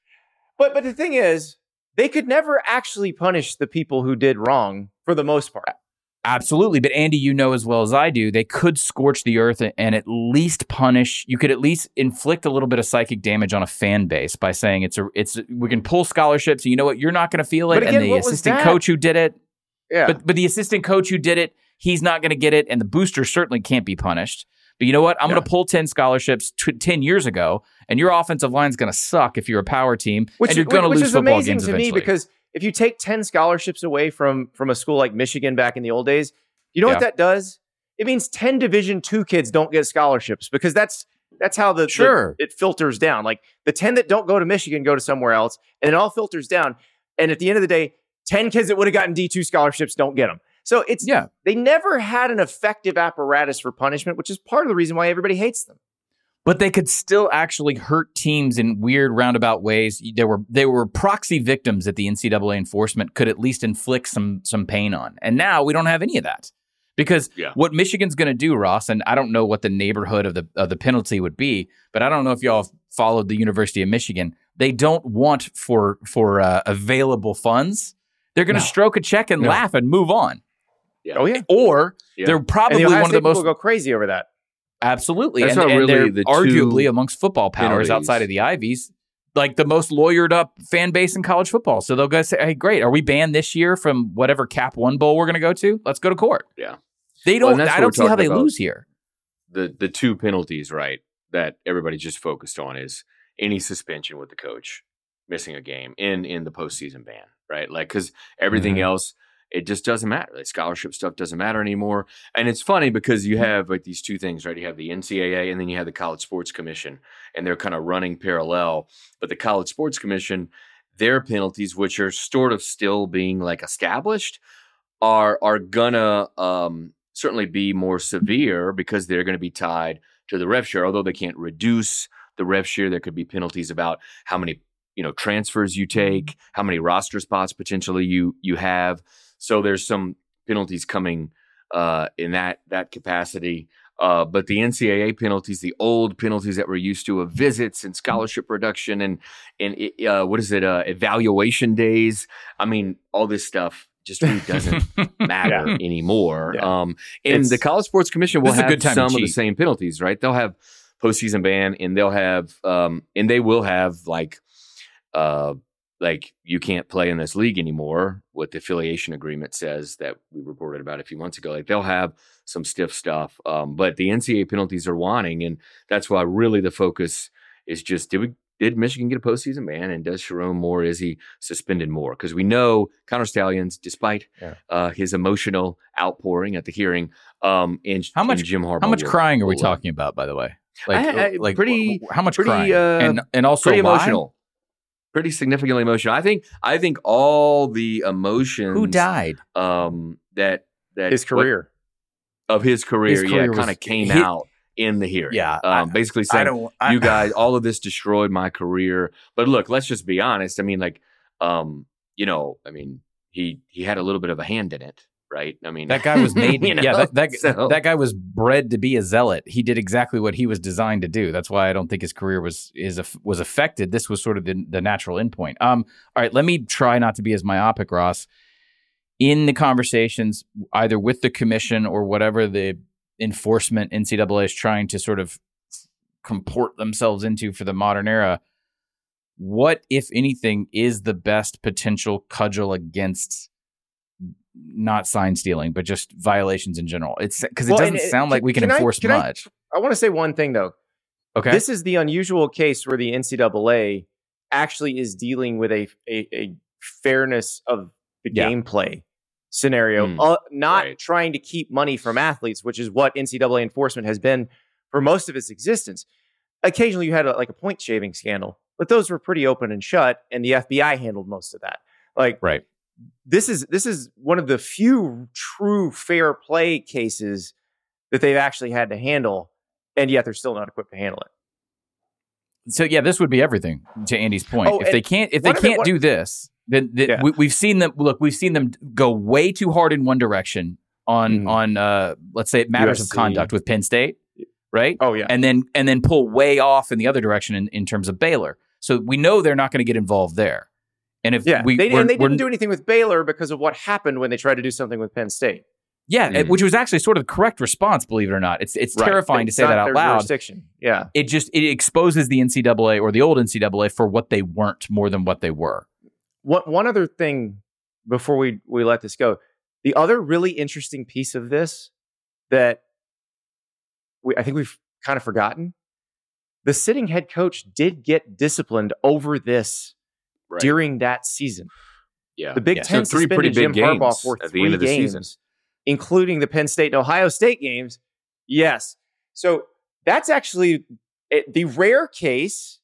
But but the thing is, they could never actually punish the people who did wrong for the most part. Absolutely. But Andy, you know as well as I do, they could scorch the earth and at least punish. You could at least inflict a little bit of psychic damage on a fan base by saying it's a, it's, we can pull scholarships and you know what? You're not going to feel it. Again, and the assistant coach who did it. Yeah. But, but the assistant coach who did it, he's not going to get it. And the booster certainly can't be punished. But you know what? I'm yeah. going to pull ten scholarships t- ten years ago, and your offensive line's going to suck if you're a power team, which, and you're going to lose is football amazing games to eventually. Me because if you take ten scholarships away from from a school like Michigan back in the old days, you know yeah. what that does? It means ten Division two kids don't get scholarships because that's that's how the, sure. the it filters down. Like the ten that don't go to Michigan go to somewhere else, and it all filters down. And at the end of the day, ten kids that would have gotten D two scholarships don't get them. So it's yeah. they never had an effective apparatus for punishment, which is part of the reason why everybody hates them. But they could still actually hurt teams in weird roundabout ways. There were they were proxy victims that the N C double A enforcement could at least inflict some some pain on. And now we don't have any of that. Because yeah. what Michigan's going to do, Ross, and I don't know what the neighborhood of the of the penalty would be, but I don't know if y'all have followed the University of Michigan. They don't want for for uh, available funds. They're going to no. stroke a check and no. laugh and move on. Yeah. Oh yeah, or yeah. they're probably and the one of the most people go crazy over that. Absolutely, That's and, not and really they're the arguably amongst football powers penalties. outside of the Ivies, like the most lawyered up fan base in college football. So they'll go say, "Hey, great, are we banned this year from whatever Cap One bowl we're going to go to? Let's go to court." Yeah, they don't. Well, I don't see how they lose here. The the two penalties, right, that everybody's just focused on is any suspension with the coach missing a game in in the postseason ban, right? Like because everything mm-hmm. else. It just doesn't matter. Like scholarship stuff doesn't matter anymore. And it's funny because you have like these two things, right? You have the N C double A and then you have the College Sports Commission, and they're kind of running parallel. But the College Sports Commission, their penalties, which are sort of still being like established, are are gonna um, certainly be more severe because they're going to be tied to the rev share. Although they can't reduce the rev share, there could be penalties about how many you know transfers you take, how many roster spots potentially you you have. So there's some penalties coming uh, in that that capacity. Uh, but the N C double A penalties, the old penalties that we're used to of visits and scholarship reduction and and uh, what is it, uh, evaluation days. I mean, all this stuff just really doesn't matter yeah. anymore. Yeah. Um, and it's, the College Sports Commission will have some of the cheat. same penalties, right? They'll have postseason ban, and they'll have um, and they will have like. uh, like you can't play in this league anymore, what the affiliation agreement says that we reported about a few months ago. Like they'll have some stiff stuff, um, but the N C double A penalties are wanting, and that's why really the focus is just did we did Michigan get a postseason ban, and does Sharon Moore, is he suspended more? Because we know Connor Stalions, despite yeah. uh, his emotional outpouring at the hearing, um, and how much and Jim Harbaugh, how much will, crying are we will, talking about? By the way, like I, I, like pretty how much pretty, crying uh, and and also pretty why? emotional. Pretty significantly emotional. I think. I think all the emotions. Who died? Um, that that his career what, of his career, his career yeah, kind of came hit, out in the hearing. Yeah, um, I, basically saying, I don't, I, "You guys, all of this destroyed my career." But look, let's just be honest. I mean, like, um, you know, I mean, he he had a little bit of a hand in it. Right. I mean, that guy was made. you know? Yeah, that that, so. that guy was bred to be a zealot. He did exactly what he was designed to do. That's why I don't think his career was is was affected. This was sort of the, the natural endpoint. Um. All right. Let me try not to be as myopic, Ross. In the conversations, either with the commission or whatever the enforcement N C double A is trying to sort of comport themselves into for the modern era, what, if anything, is the best potential cudgel against not sign stealing, but just violations in general? It's because it well, doesn't sound it, like we can, can enforce I, can much. I, I want to say one thing though. Okay. This is the unusual case where the N C double A actually is dealing with a a, a fairness of the yeah. gameplay scenario, mm, uh, not right. trying to keep money from athletes, which is what N C double A enforcement has been for most of its existence. Occasionally you had a, like a point shaving scandal, but those were pretty open and shut, and the F B I handled most of that. Like, right. This is this is one of the few true fair play cases that they've actually had to handle, and yet they're still not equipped to handle it. So yeah, this would be everything. To Andy's point, oh, if they can't if they can't do this, then, then yeah. we, we've seen them. Look, we've seen them go way too hard in one direction on mm. on uh, let's say matters U S C. Of conduct with Penn State, right? Oh yeah, and then and then pull way off in the other direction in, in terms of Baylor. So we know they're not going to get involved there. And if yeah, we they, and they didn't do anything with Baylor because of what happened when they tried to do something with Penn State. Yeah, mm. which was actually sort of the correct response, believe it or not. It's it's right. terrifying it's to say that out loud. Yeah, it just it exposes the N C double A or the old N C double A for what they weren't more than what they were. What one other thing before we we let this go, the other really interesting piece of this that we I think we've kind of forgotten, the sitting head coach did get disciplined over this. Right. During that season. Yeah. The Big yeah. Ten so three suspended pretty big Jim games Harbaugh for at three the end of the games, season, including the Penn State and Ohio State games. Yes. So that's actually the rare case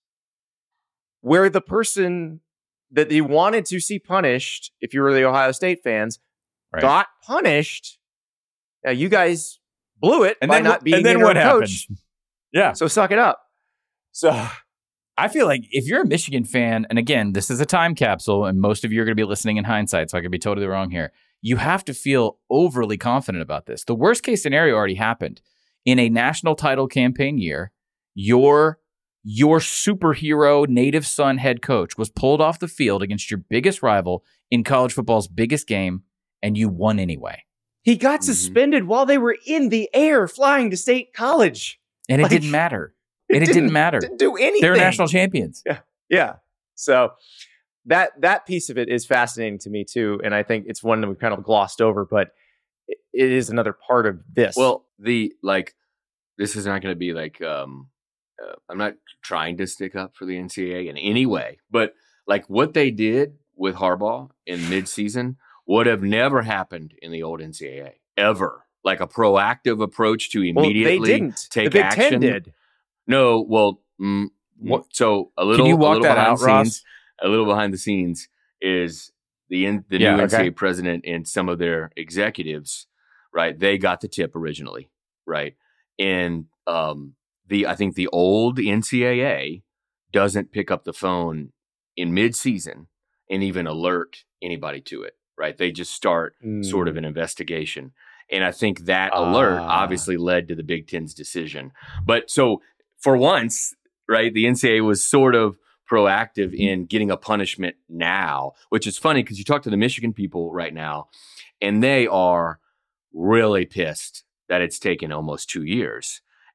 where the person that they wanted to see punished, if you were the Ohio State fans, right. got punished. Now you guys blew it and by then, not being and then your what coach. Happened? Yeah. So suck it up. So I feel like if you're a Michigan fan, and again, this is a time capsule, and most of you are going to be listening in hindsight, so I could be totally wrong here. You have to feel overly confident about this. The worst case scenario already happened. In a national title campaign year, your, your superhero native son head coach was pulled off the field against your biggest rival in college football's biggest game, and you won anyway. He got mm-hmm. suspended while they were in the air flying to State College. And it like, didn't matter. And it didn't, didn't matter. Didn't do anything. They're national champions. Yeah. Yeah. So that that piece of it is fascinating to me too. And I think it's one that we've kind of glossed over, but it, it is another part of this. Well, the like this is not going to be like um uh, I'm not trying to stick up for the N C double A in any way, but like what they did with Harbaugh in midseason would have never happened in the old N C double A ever. Like a proactive approach to immediately well, they didn't. take the Big action. Ten did. No, well, mm, what, so a little. Can you walk a little that behind out, the Ross? scenes, a little behind the scenes is the in, the yeah, new okay. N C double A president and some of their executives, right? They got the tip originally, right? And um, the I think the old N C double A doesn't pick up the phone in midseason and even alert anybody to it, right? They just start mm. sort of an investigation. And I think that uh. alert obviously led to the Big Ten's decision. But so for once, right, the N C double A was sort of proactive in getting a punishment now, which is funny because you talk to the Michigan people right now, and they are really pissed that it's taken almost two years.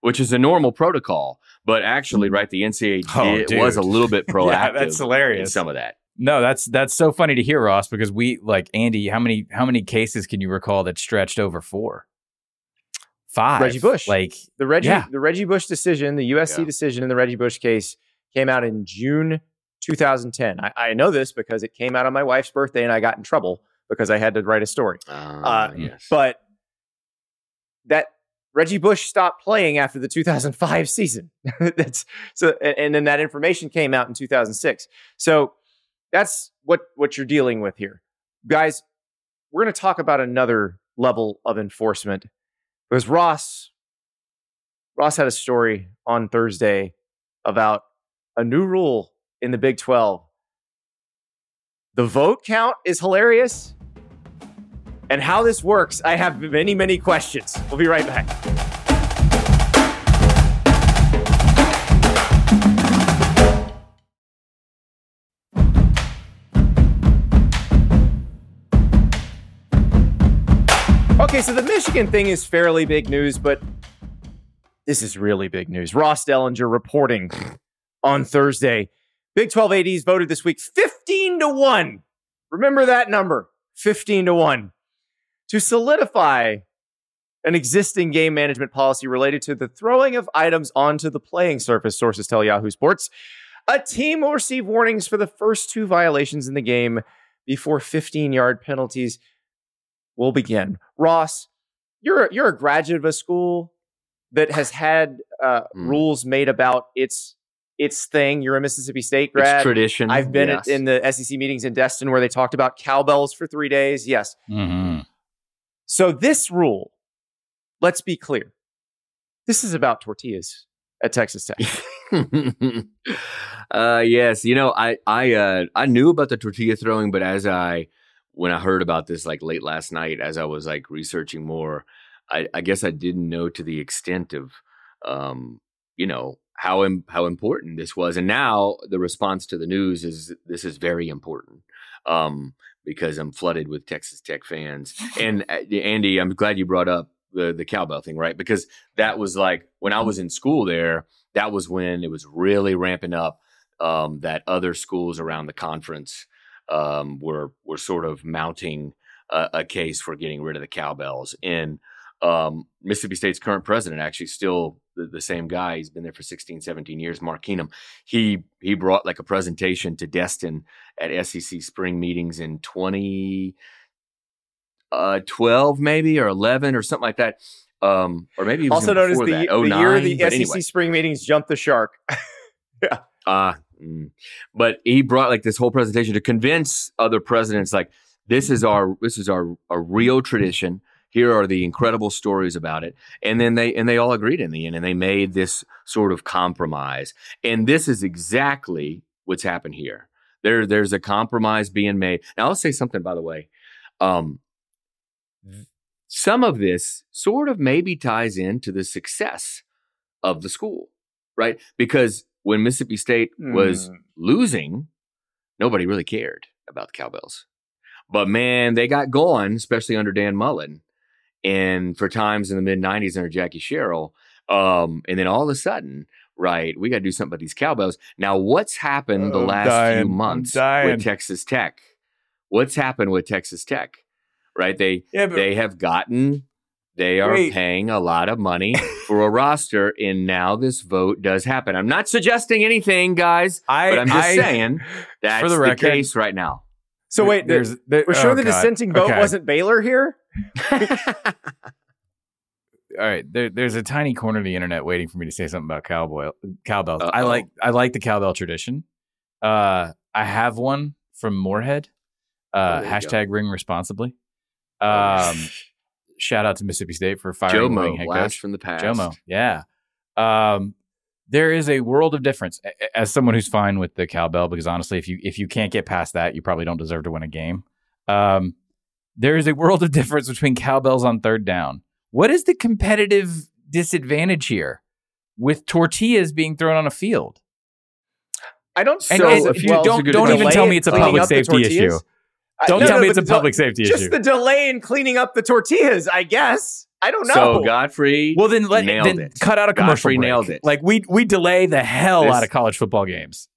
which is a normal protocol. But actually, right, the N C double A Oh, did, dude. was a little bit proactive. Yeah, that's hilarious. In some of that. No, that's that's so funny to hear, Ross, because we like Andy. How many how many cases can you recall that stretched over four? Five. Reggie Bush. Like The Reggie Yeah. the Reggie Bush decision, the U S C Yeah. decision in the Reggie Bush case came out in June two thousand ten. I, I know this because it came out on my wife's birthday and I got in trouble because I had to write a story. Uh, Uh, yes. But that Reggie Bush stopped playing after the two thousand five season. That's so, and, and then that information came out in two thousand six. So that's what what you're dealing with here, guys. We're going to talk about another level of enforcement because Ross Ross had a story on Thursday about a new rule in the Big twelve. The vote count is hilarious. And how this works, I have many, many questions. We'll be right back. Okay, so the Michigan thing is fairly big news, but this is really big news. Ross Dellinger reporting on Thursday. Big twelve A Ds voted this week fifteen to one. Remember that number, fifteen to one. To solidify an existing game management policy related to the throwing of items onto the playing surface, sources tell Yahoo Sports. A team will receive warnings for the first two violations in the game before fifteen-yard penalties will begin. Ross, you're a, you're a graduate of a school that has had uh, Mm. rules made about its its thing. You're a Mississippi State grad. It's tradition. I've been yes. at, in the S E C meetings in Destin where they talked about cowbells for three days. Yes. mhm. So this rule, let's be clear, this is about tortillas at Texas Tech. uh, yes, you know, I I uh, I knew about the tortilla throwing, but as I when I heard about this like late last night, as I was like researching more, I, I guess I didn't know to the extent of, um, you know, how im- how important this was. And now the response to the news is this is very important. Um, because I'm flooded with Texas Tech fans. And uh, Andy, I'm glad you brought up the the cowbell thing, right? Because that was like when I was in school there, that was when it was really ramping up. Um, that other schools around the conference um, were were sort of mounting a, a case for getting rid of the cowbells. And um, Mississippi State's current president, actually still the, the same guy, he's been there for sixteen, seventeen years, Mark Keenum. He he brought like a presentation to Destin at S E C spring meetings in twenty twelve maybe, or eleven or something like that. Um, or maybe it was Also known as before the, that, the oh nine, year the but S E C anyway. spring meetings jumped the shark. Uh, mm. But he brought like this whole presentation to convince other presidents, like this is our this is our a real tradition. Here are the incredible stories about it, and then they and they all agreed in the end, and they made this sort of compromise. And this is exactly what's happened here. There, there's a compromise being made. Now, I'll say something, by the way. Um, some of this sort of maybe ties into the success of the school, right? Because when Mississippi State was Hmm. losing, nobody really cared about the cowbells. But man, they got going, especially under Dan Mullen, and for times in the mid nineties under Jackie Sherrill. Um, and then all of a sudden, right, we got to do something about these cowbells. Now, what's happened the I'm last dying. few I'm months dying. with Texas Tech? What's happened with Texas Tech? Right, they Yeah, but they have gotten, they are Wait. paying a lot of money for a roster, and now this vote does happen. I'm not suggesting anything, guys, I, but I'm just I- saying that's for the the, record- case right now. So wait, there's, there's, there, we're sure oh, the God. dissenting vote Okay. wasn't Baylor here? All right, there, there's a tiny corner of the internet waiting for me to say something about cowboy cowbells. I Uh-oh. like I like the cowbell tradition. Uh, I have one from Moorhead. Uh, Oh, there you hashtag ring responsibly. Oh, Um, shout out to Mississippi State for firing the Jomo, winning head blast coach. from the past. Jomo, yeah. Um, there is a world of difference. A- a- As someone who's fine with the cowbell, because honestly, if you if you can't get past that, you probably don't deserve to win a game. Um, there is a world of difference between cowbells on third down. What is the competitive disadvantage here with tortillas being thrown on a field? I don't And so it's- if dude, you don't good don't question. even tell me it's a Cleaning public up the safety tortillas? issue. I- Don't no, tell no, me but it's a the del- public safety Just issue. the delay in cleaning up the tortillas, I guess. I don't know. So Godfrey Well, then let nailed then it. cut out a commercial Godfrey break. nailed it. Like we we delay the hell This- out of college football games.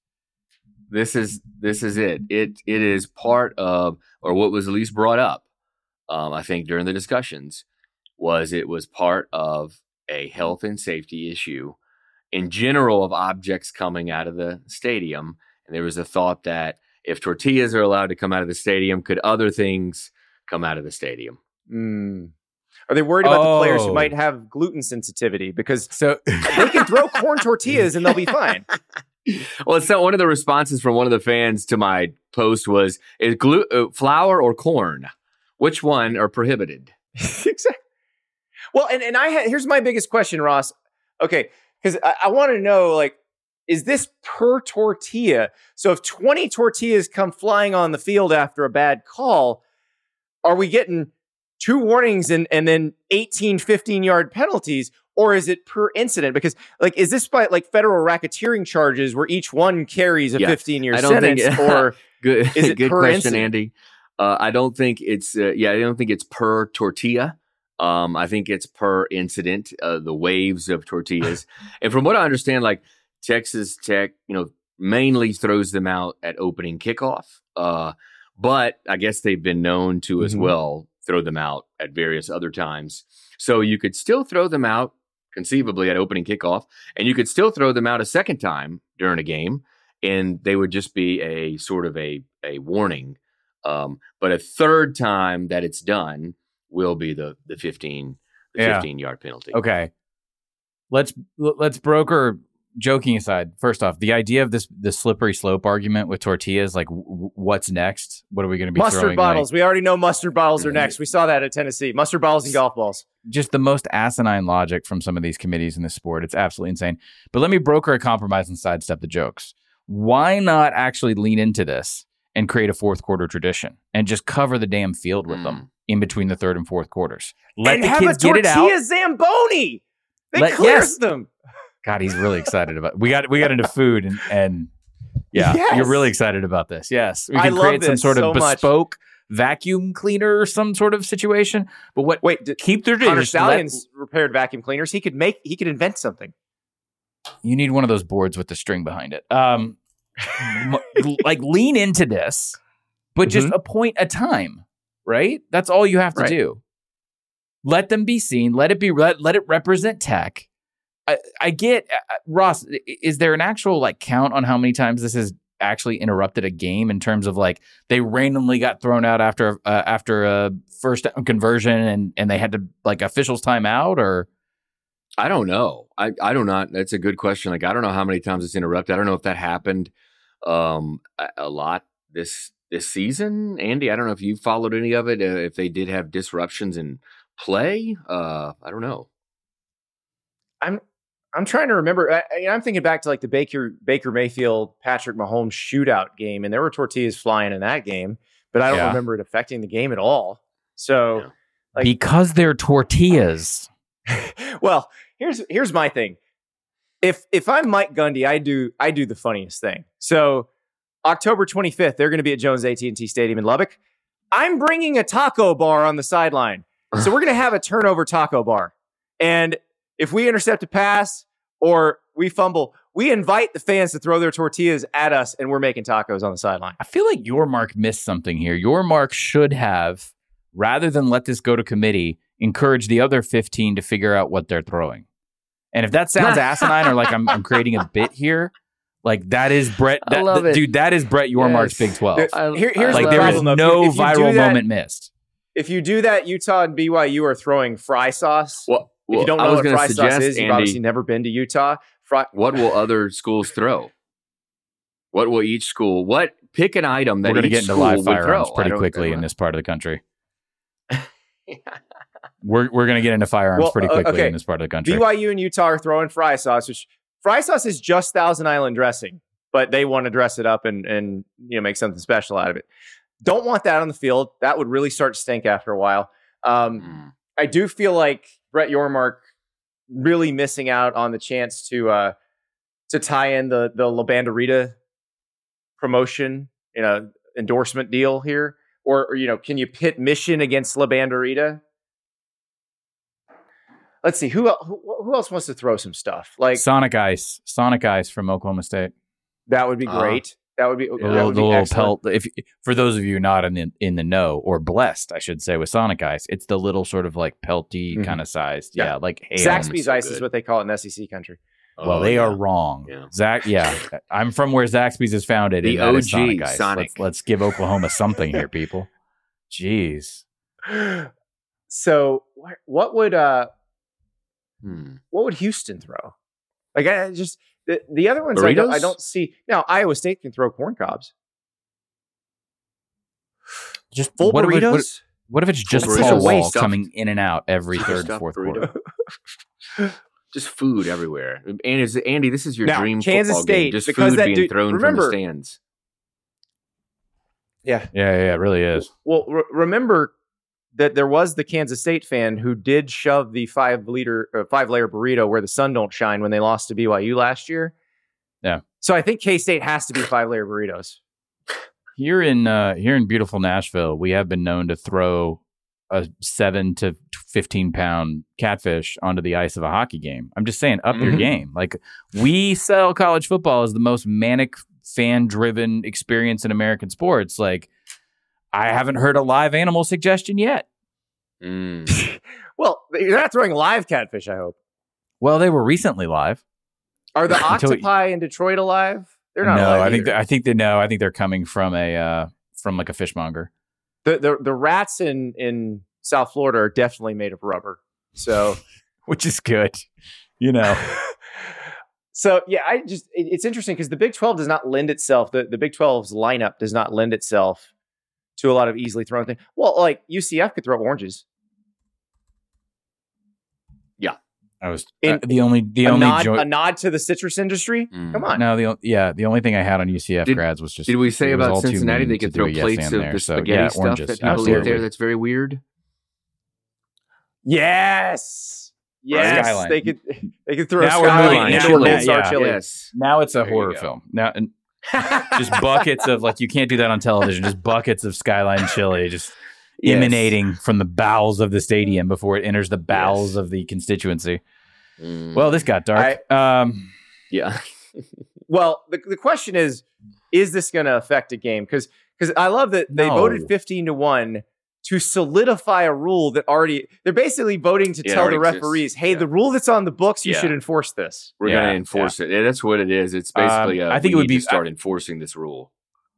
This is this is it. It it is part of, or what was at least brought up, um, I think during the discussions, was it was part of a health and safety issue in general of objects coming out of the stadium. And there was a thought that if tortillas are allowed to come out of the stadium, could other things come out of the stadium? Mm. Are they worried about the players who Oh. might have gluten sensitivity? Because So they can throw corn tortillas and they'll be fine. Well, it's not, one of the responses from one of the fans to my post was, is glu- uh, flour or corn? Which one are prohibited? Exactly. Well, and, and I had, here's my biggest question, Ross. Okay, because I, I want to know, like, is this per tortilla? So if twenty tortillas come flying on the field after a bad call, are we getting two warnings and, and then eighteen, fifteen-yard penalties? Or is it per incident? Because, like, is this by, like, federal racketeering charges where each one carries a Yeah, fifteen-year I don't think sentence? it- Or Good, Is it good per question, incident? Andy. Uh, I don't think it's uh, yeah. I don't think it's per tortilla. Um, I think it's per incident. Uh, the waves of tortillas, and from what I understand, like Texas Tech, you know, mainly throws them out at opening kickoff. Uh, but I guess they've been known to as Mhm. well throw them out at various other times. So you could still throw them out conceivably at opening kickoff, and you could still throw them out a second time during a game, and they would just be a sort of a a warning. Um, but a third time that it's done will be the the fifteen the Yeah. fifteen yard penalty. okay, let's let's broker. Joking aside, first off, the idea of this the slippery slope argument with tortillas, like w- what's next? What are we going to be mustard throwing? bottles. We already know mustard bottles are Mhm. next. We saw that at Tennessee. Mustard bottles and golf balls. Like, just the most asinine logic from some of these committees in this sport. It's absolutely insane. But let me broker a compromise and sidestep the jokes. Why not actually lean into this and create a fourth quarter tradition and just cover the damn field with Mm. them in between the third and fourth quarters? Let and the have kids a get it out. tortilla Zamboni. They Let- clears yes. them. God, he's really excited about. We got we got into food and and yeah, Yes. you're really excited about this. Yes, we I can love create some this sort of so much. bespoke vacuum cleaner or some sort of situation. But what? Wait, did keep their Connor tradition. Let- Stallions repaired vacuum cleaners. He could make. He could invent something. You need one of those boards with the string behind it. Um, m- like lean into this, but just appoint a time. Right. That's all you have to Right. do. Let them be seen. Let it be. Let, let it represent tech. I, I get uh, Ross. i- Is there an actual like count on how many times this has actually interrupted a game in terms of like they randomly got thrown out after uh, after a first down conversion and and they had to like officials time out or I don't know. I, I do not. That's a good question. Like, I don't know how many times it's interrupted. I don't know if that happened um, a, a lot this this season. Andy, I don't know if you followed any of it, uh, if they did have disruptions in play. Uh, I don't know. I'm trying to remember. I, I- I'm thinking back to like the Baker Baker Mayfield Patrick Mahomes shootout game, and there were tortillas flying in that game, but I don't Yeah. remember it affecting the game at all. So, Yeah. like- because they're tortillas. well, here's here's my thing. If if I'm Mike Gundy, I do I do the funniest thing. So, October twenty-fifth, they're going to be at Jones A T and T Stadium in Lubbock. I'm bringing a taco bar on the sideline, so we're going to have a turnover taco bar, and if we intercept a pass or we fumble, we invite the fans to throw their tortillas at us, and we're making tacos on the sideline. I feel like your mark missed something here. Your mark should have, rather than let this go to committee, encourage the other fifteen to figure out what they're throwing. And if that sounds asinine or like I'm, I'm creating a bit here, like that is Brett. I That, love th- it. Dude, that is Brett Yormark's Yes. Big twelve. There- I- here- here's Like the there is problem, though. no If you do viral that- moment missed. If you do that, Utah and B Y U are throwing fry sauce. Well, if you don't I know was what gonna fry sauce suggest, is, you've Andy, obviously never been to Utah. Fry- what will other schools throw? What will each school? What pick an item that We're going to each get into school live would firearms throw? I pretty don't- quickly I in don't- this part of the country. We're we're going to get into firearms Well, pretty uh, quickly okay. in this part of the country. B Y U and Utah are throwing fry sauce, which fry sauce is just Thousand Island dressing, but they want to dress it up and and you know make something special out of it. Don't want that on the field. That would really start to stink after a while. Um, Mm. I do feel like Brett Yormark really missing out on the chance to uh, to tie in the the La Banderita promotion, you know, endorsement deal here, or, or you know, can you pit Mission against La Banderita? let's see who, el- who who else wants to throw some stuff like Sonic Ice, Sonic Ice from Oklahoma State. that would be Uh, great. That would be The that little, would the be little excellent. pelt. If for those of you not in the in the know or blessed, I should say, with Sonic Ice, it's the little sort of like pelty Mhm. kind of sized. Yeah. Yeah, like hail. Zaxby's so Ice good. is what they call it in S E C country. Well, Oh, they yeah. are wrong. Yeah. Zach, yeah, I'm from where Zaxby's is founded. The and that is O G Sonic Ice. Sonic. Let's, let's give Oklahoma something here, people. Jeez. So what, what would uh Hmm. what would Houston throw? Like I just the, the other ones I don't, I Burritos? don't see. Now Iowa State can throw corn cobs. Just Full what burritos? If it, what, what if it's just Full Paul burritos. Wall Stuffed- coming in and out every third, stuffed fourth burrito. quarter? Just food everywhere. And is Andy, this is your Now, dream Kansas football State, game. Just because food that being dude- thrown remember- from the stands. Yeah. Yeah, yeah, it really is. Well, re- remember that there was the Kansas State fan who did shove the five liter, uh, five layer burrito where the sun don't shine when they lost to B Y U last year. Yeah. So I think K State has to be five layer burritos. Here in uh, here in beautiful Nashville, we have been known to throw a seven to fifteen pound catfish onto the ice of a hockey game. I'm just saying, up your Mhm. game. Like we sell college football as the most manic, fan driven experience in American sports. Like I haven't heard a live animal suggestion yet. Mm. Well, you're not throwing live catfish, I hope. Well, they were recently live. Are the Until- octopi in Detroit alive? They're not no, alive I think either. that, I think they no, I think they're coming from a uh, from like a fishmonger. the, the the rats in in South Florida are definitely made of rubber. So Which is good. You know. so yeah, I just it- it's interesting because the Big twelve does not lend itself. The the Big twelve's lineup does not lend itself to a lot of easily thrown things. Well, like U C F could throw oranges. I was In- uh, the only the a only nod, joy- a nod to the citrus industry. Mm. Come on. No, the o- yeah, the only thing I had on U C F Did- grads was just. Did we say it was about all too Cincinnati mean they to could do throw a yes plates and of there. the So, spaghetti yeah, stuff oranges, that people eat absolutely. there that's very weird? Yes. Yes. Skyline. They could they could throw Now we're Skyline moving. into Now- a now- Gold Star yeah. chili. Yes. Now it's a There you horror go. film. Now and just buckets of like you can't do that on television. Just buckets of Skyline chili just Yes. emanating from the bowels of the stadium before it enters the bowels Yes. of the constituency. Mm. Well, this got dark. um, yeah. Well, the, the question is, is this going to affect a game? Because because I love that they No. voted fifteen to one to solidify a rule that already they're basically voting to Yeah, it tell the already exists. referees, hey, Yeah. the rule that's on the books, you Yeah. should enforce this. We're Yeah, going to enforce it. Yeah, that's what it is. It's Um, basically, uh, I think we it would need be- to start enforcing this rule.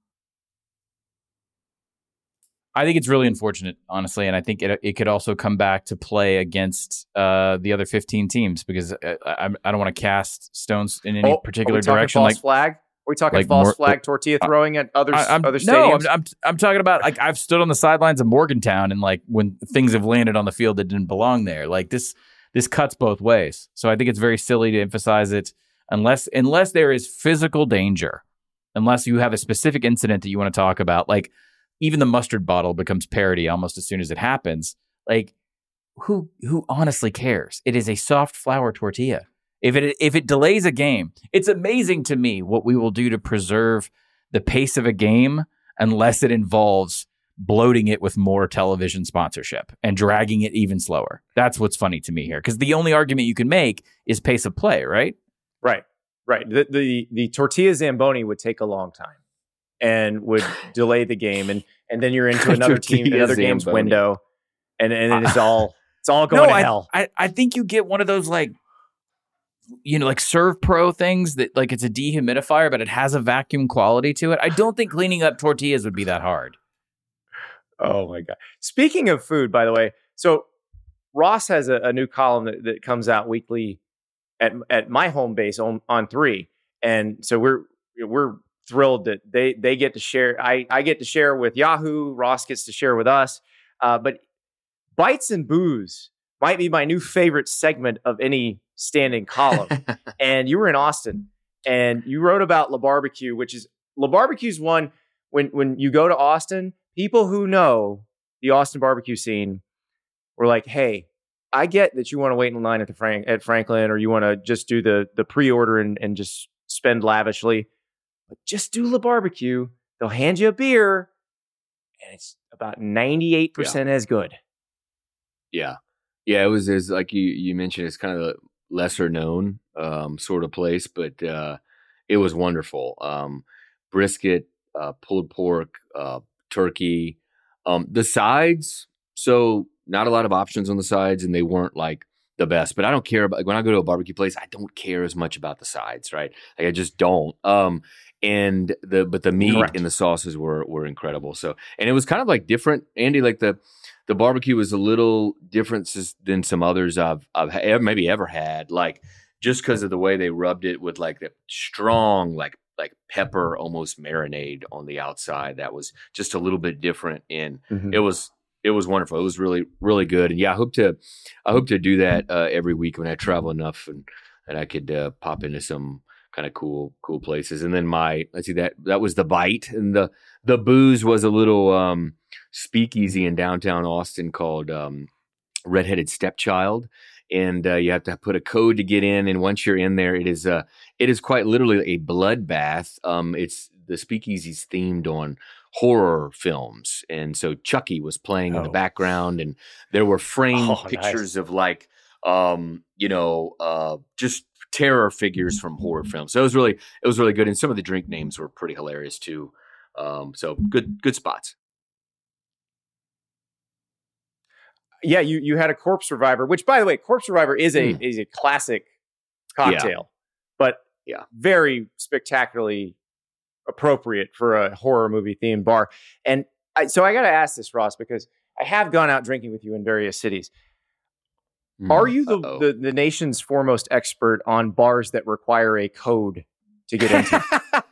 I think it's really unfortunate, honestly, and I think it it could also come back to play against uh, the other fifteen teams because I, I, I don't want to cast stones in any Oh, particular are we talking direction. false Like flag? Are we talking like false more- flag tortilla throwing at other I, I'm, other no, stadiums? I'm, I'm I'm talking about like I've stood on the sidelines of Morgantown and like when things have landed on the field that didn't belong there. Like this this cuts both ways. So I think it's very silly to emphasize it unless unless there is physical danger, unless you have a specific incident that you want to talk about. Like even the mustard bottle becomes parody almost as soon as it happens. Like who who honestly cares? It is a soft flour tortilla. If it if it delays a game, it's amazing to me what we will do to preserve the pace of a game unless it involves bloating it with more television sponsorship and dragging it even slower. That's what's funny to me here because the only argument you can make is pace of play, right? Right, right. The, the the tortilla zamboni would take a long time and would delay the game, and and then you're into another team, Tortilla another game's Zamboni. window, and and it's all it's all going to I, hell. I I think you get one of those like you know like Serve Pro things that like it's a dehumidifier but it has a vacuum quality to it. I don't think cleaning up tortillas would be that hard. Oh my god! Speaking of food, by the way, so Ross has a, a new column that, that comes out weekly at at my home base on on three, and so we're we're thrilled that they they get to share. I I get to share with Yahoo. Ross gets to share with us. Uh, but Bites and Booze might be my new favorite segment of any standing column. And you were in Austin, and you wrote about La Barbecue, which is La Barbecue's one when when you go to Austin. People who know the Austin barbecue scene were like, "Hey, I get that you want to wait in line at the Frank at Franklin, or you want to just do the the pre-order and, and just spend lavishly, but just do La Barbecue. They'll hand you a beer, and it's about ninety-eight percent as good." Yeah. Yeah, it was as like you you mentioned, it's kind of a lesser known um, sort of place, but uh, it was wonderful. Um, brisket, uh, pulled pork, uh, turkey, um, the sides. So not a lot of options on the sides, and they weren't like the best. But I don't care about like, when I go to a barbecue place. I don't care as much about the sides, right? Like I just don't. Um, and the but the meat Correct. and the sauces were were incredible. So and it was kind of like different, Andy. Like the the barbecue was a little different s- than some others I've I've ha- maybe ever had. Like just because of the way they rubbed it with like the strong like like pepper almost marinade on the outside. That was just a little bit different, and Mhm. it was it was wonderful. It was really really good. And yeah, I hope to I hope to do that uh, every week when I travel enough and and I could uh, pop into some kind of cool cool places. And then my let's see that that was the bite, and the the booze was a little um, speakeasy in downtown Austin called um, Redheaded Stepchild. And uh, you have to put a code to get in, and once you're in there, it is uh, it is quite literally a bloodbath. Um, it's the speakeasy's themed on horror films, and so Chucky was playing in the Oh. background, and there were framed Oh, nice. pictures of like um, you know uh, just terror figures from horror films. So it was really it was really good, and some of the drink names were pretty hilarious too. Um, so good good spots. Yeah, you you had a Corpse Reviver, which, by the way, Corpse Reviver is a Mm. is a classic cocktail, but Yeah. very spectacularly appropriate for a horror movie themed bar. And I, so I got to ask this, Ross, because I have gone out drinking with you in various cities. Are you the, Uh-oh. the the nation's foremost expert on bars that require a code to get into?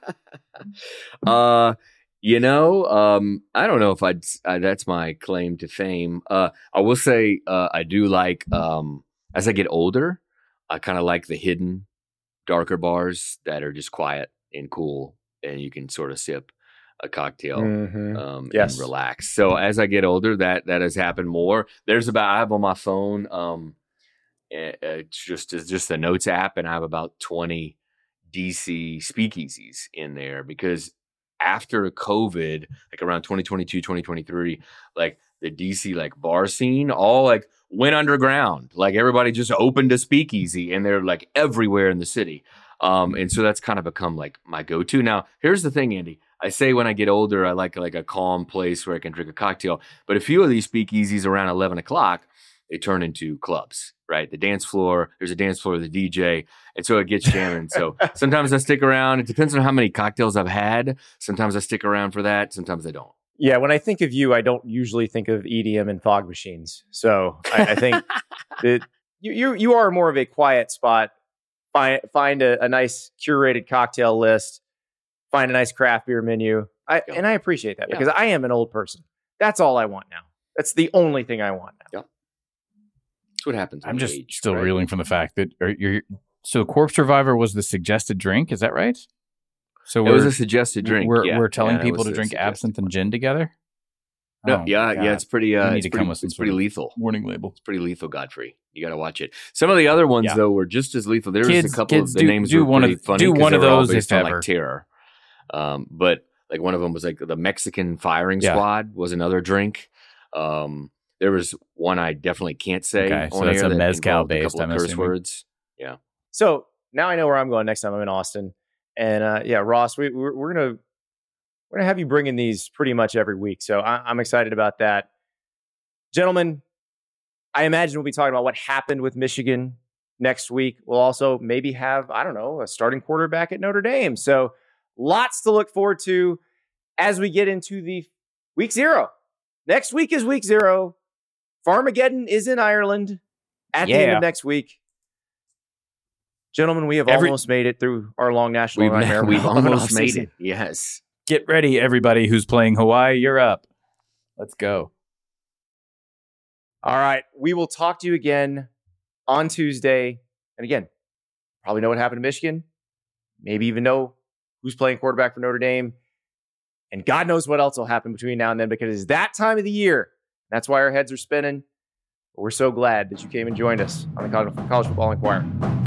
uh, you know, um, I don't know if I'd, uh, that's my claim to fame. Uh, I will say, uh, I do like, um, as I get older, I kind of like the hidden darker bars that are just quiet and cool, and you can sort of sip a cocktail, Mhm. um, Yes. and relax. So as I get older, that, that has happened more. There's about, I have on my phone, um, eh, it's just, it's just the notes app, and I have about twenty D C speakeasies in there because after COVID, like around twenty twenty-two, twenty twenty-three, like the D C like bar scene all like went underground. Like everybody just opened a speakeasy, and they're like everywhere in the city. Um, and so that's kind of become like my go-to. Now, here's the thing, Andy. I say when I get older, I like like a calm place where I can drink a cocktail. But a few of these speakeasies around eleven o'clock, they turn into clubs, right? The dance floor, there's a dance floor with a D J. And so it gets jamming. So sometimes I stick around. It depends on how many cocktails I've had. Sometimes I stick around for that. Sometimes I don't. Yeah, when I think of you, I don't usually think of E D M and fog machines. So I, I think that you, you you are more of a quiet spot. Find find a, a nice curated cocktail list. Find a nice craft beer menu. I Yeah. and I appreciate that Yeah. because I am an old person. That's all I want now. That's the only thing I want now. That's what happens. when I'm you just age, still right? reeling from the fact that are, you're. So Corpse Reviver was the suggested drink. Is that right? So It we're was a suggested drink. we're, yeah. we're telling Yeah, that people was to a drink suggested absinthe one. and gin together. No, Oh, yeah, God. yeah, it's pretty. Uh, You need it's to pretty, come with some it's sort pretty of lethal. warning label. It's pretty lethal, Godfrey. You got to watch it. Some of the other ones Yeah. though were just as lethal. There was Kids- a couple kids of the do- names do were one of- pretty funny. do 'cause one they of were all those based if on ever. like terror. Um, but like one of them was like the Mexican firing Yeah. squad was another drink. Um, there was one I definitely can't say Okay, so on that's air a that mezcal involved a based, couple of I'm curse assuming. words. Yeah. So now I know where I'm going next time I'm in Austin. And uh, yeah, Ross, we, we're, we're gonna we're gonna have you bringing these pretty much every week. So I, I'm excited about that, gentlemen. I imagine we'll be talking about what happened with Michigan next week. We'll also maybe have I don't know a starting quarterback at Notre Dame. So lots to look forward to as we get into the week zero. Next week is week zero. Farmageddon is in Ireland at the end Yeah. of next week. Gentlemen, we have Every- almost made it through our long national We've, nightmare. we've of an almost made offseason. it. Yes. Get ready, everybody who's playing Hawaii. You're up. Let's go. All right. We will talk to you again on Tuesday. And again, probably know what happened to Michigan. Maybe even know who's playing quarterback for Notre Dame. And God knows what else will happen between now and then because it's that time of the year. That's why our heads are spinning. But we're so glad that you came and joined us on the College Football Inquirer.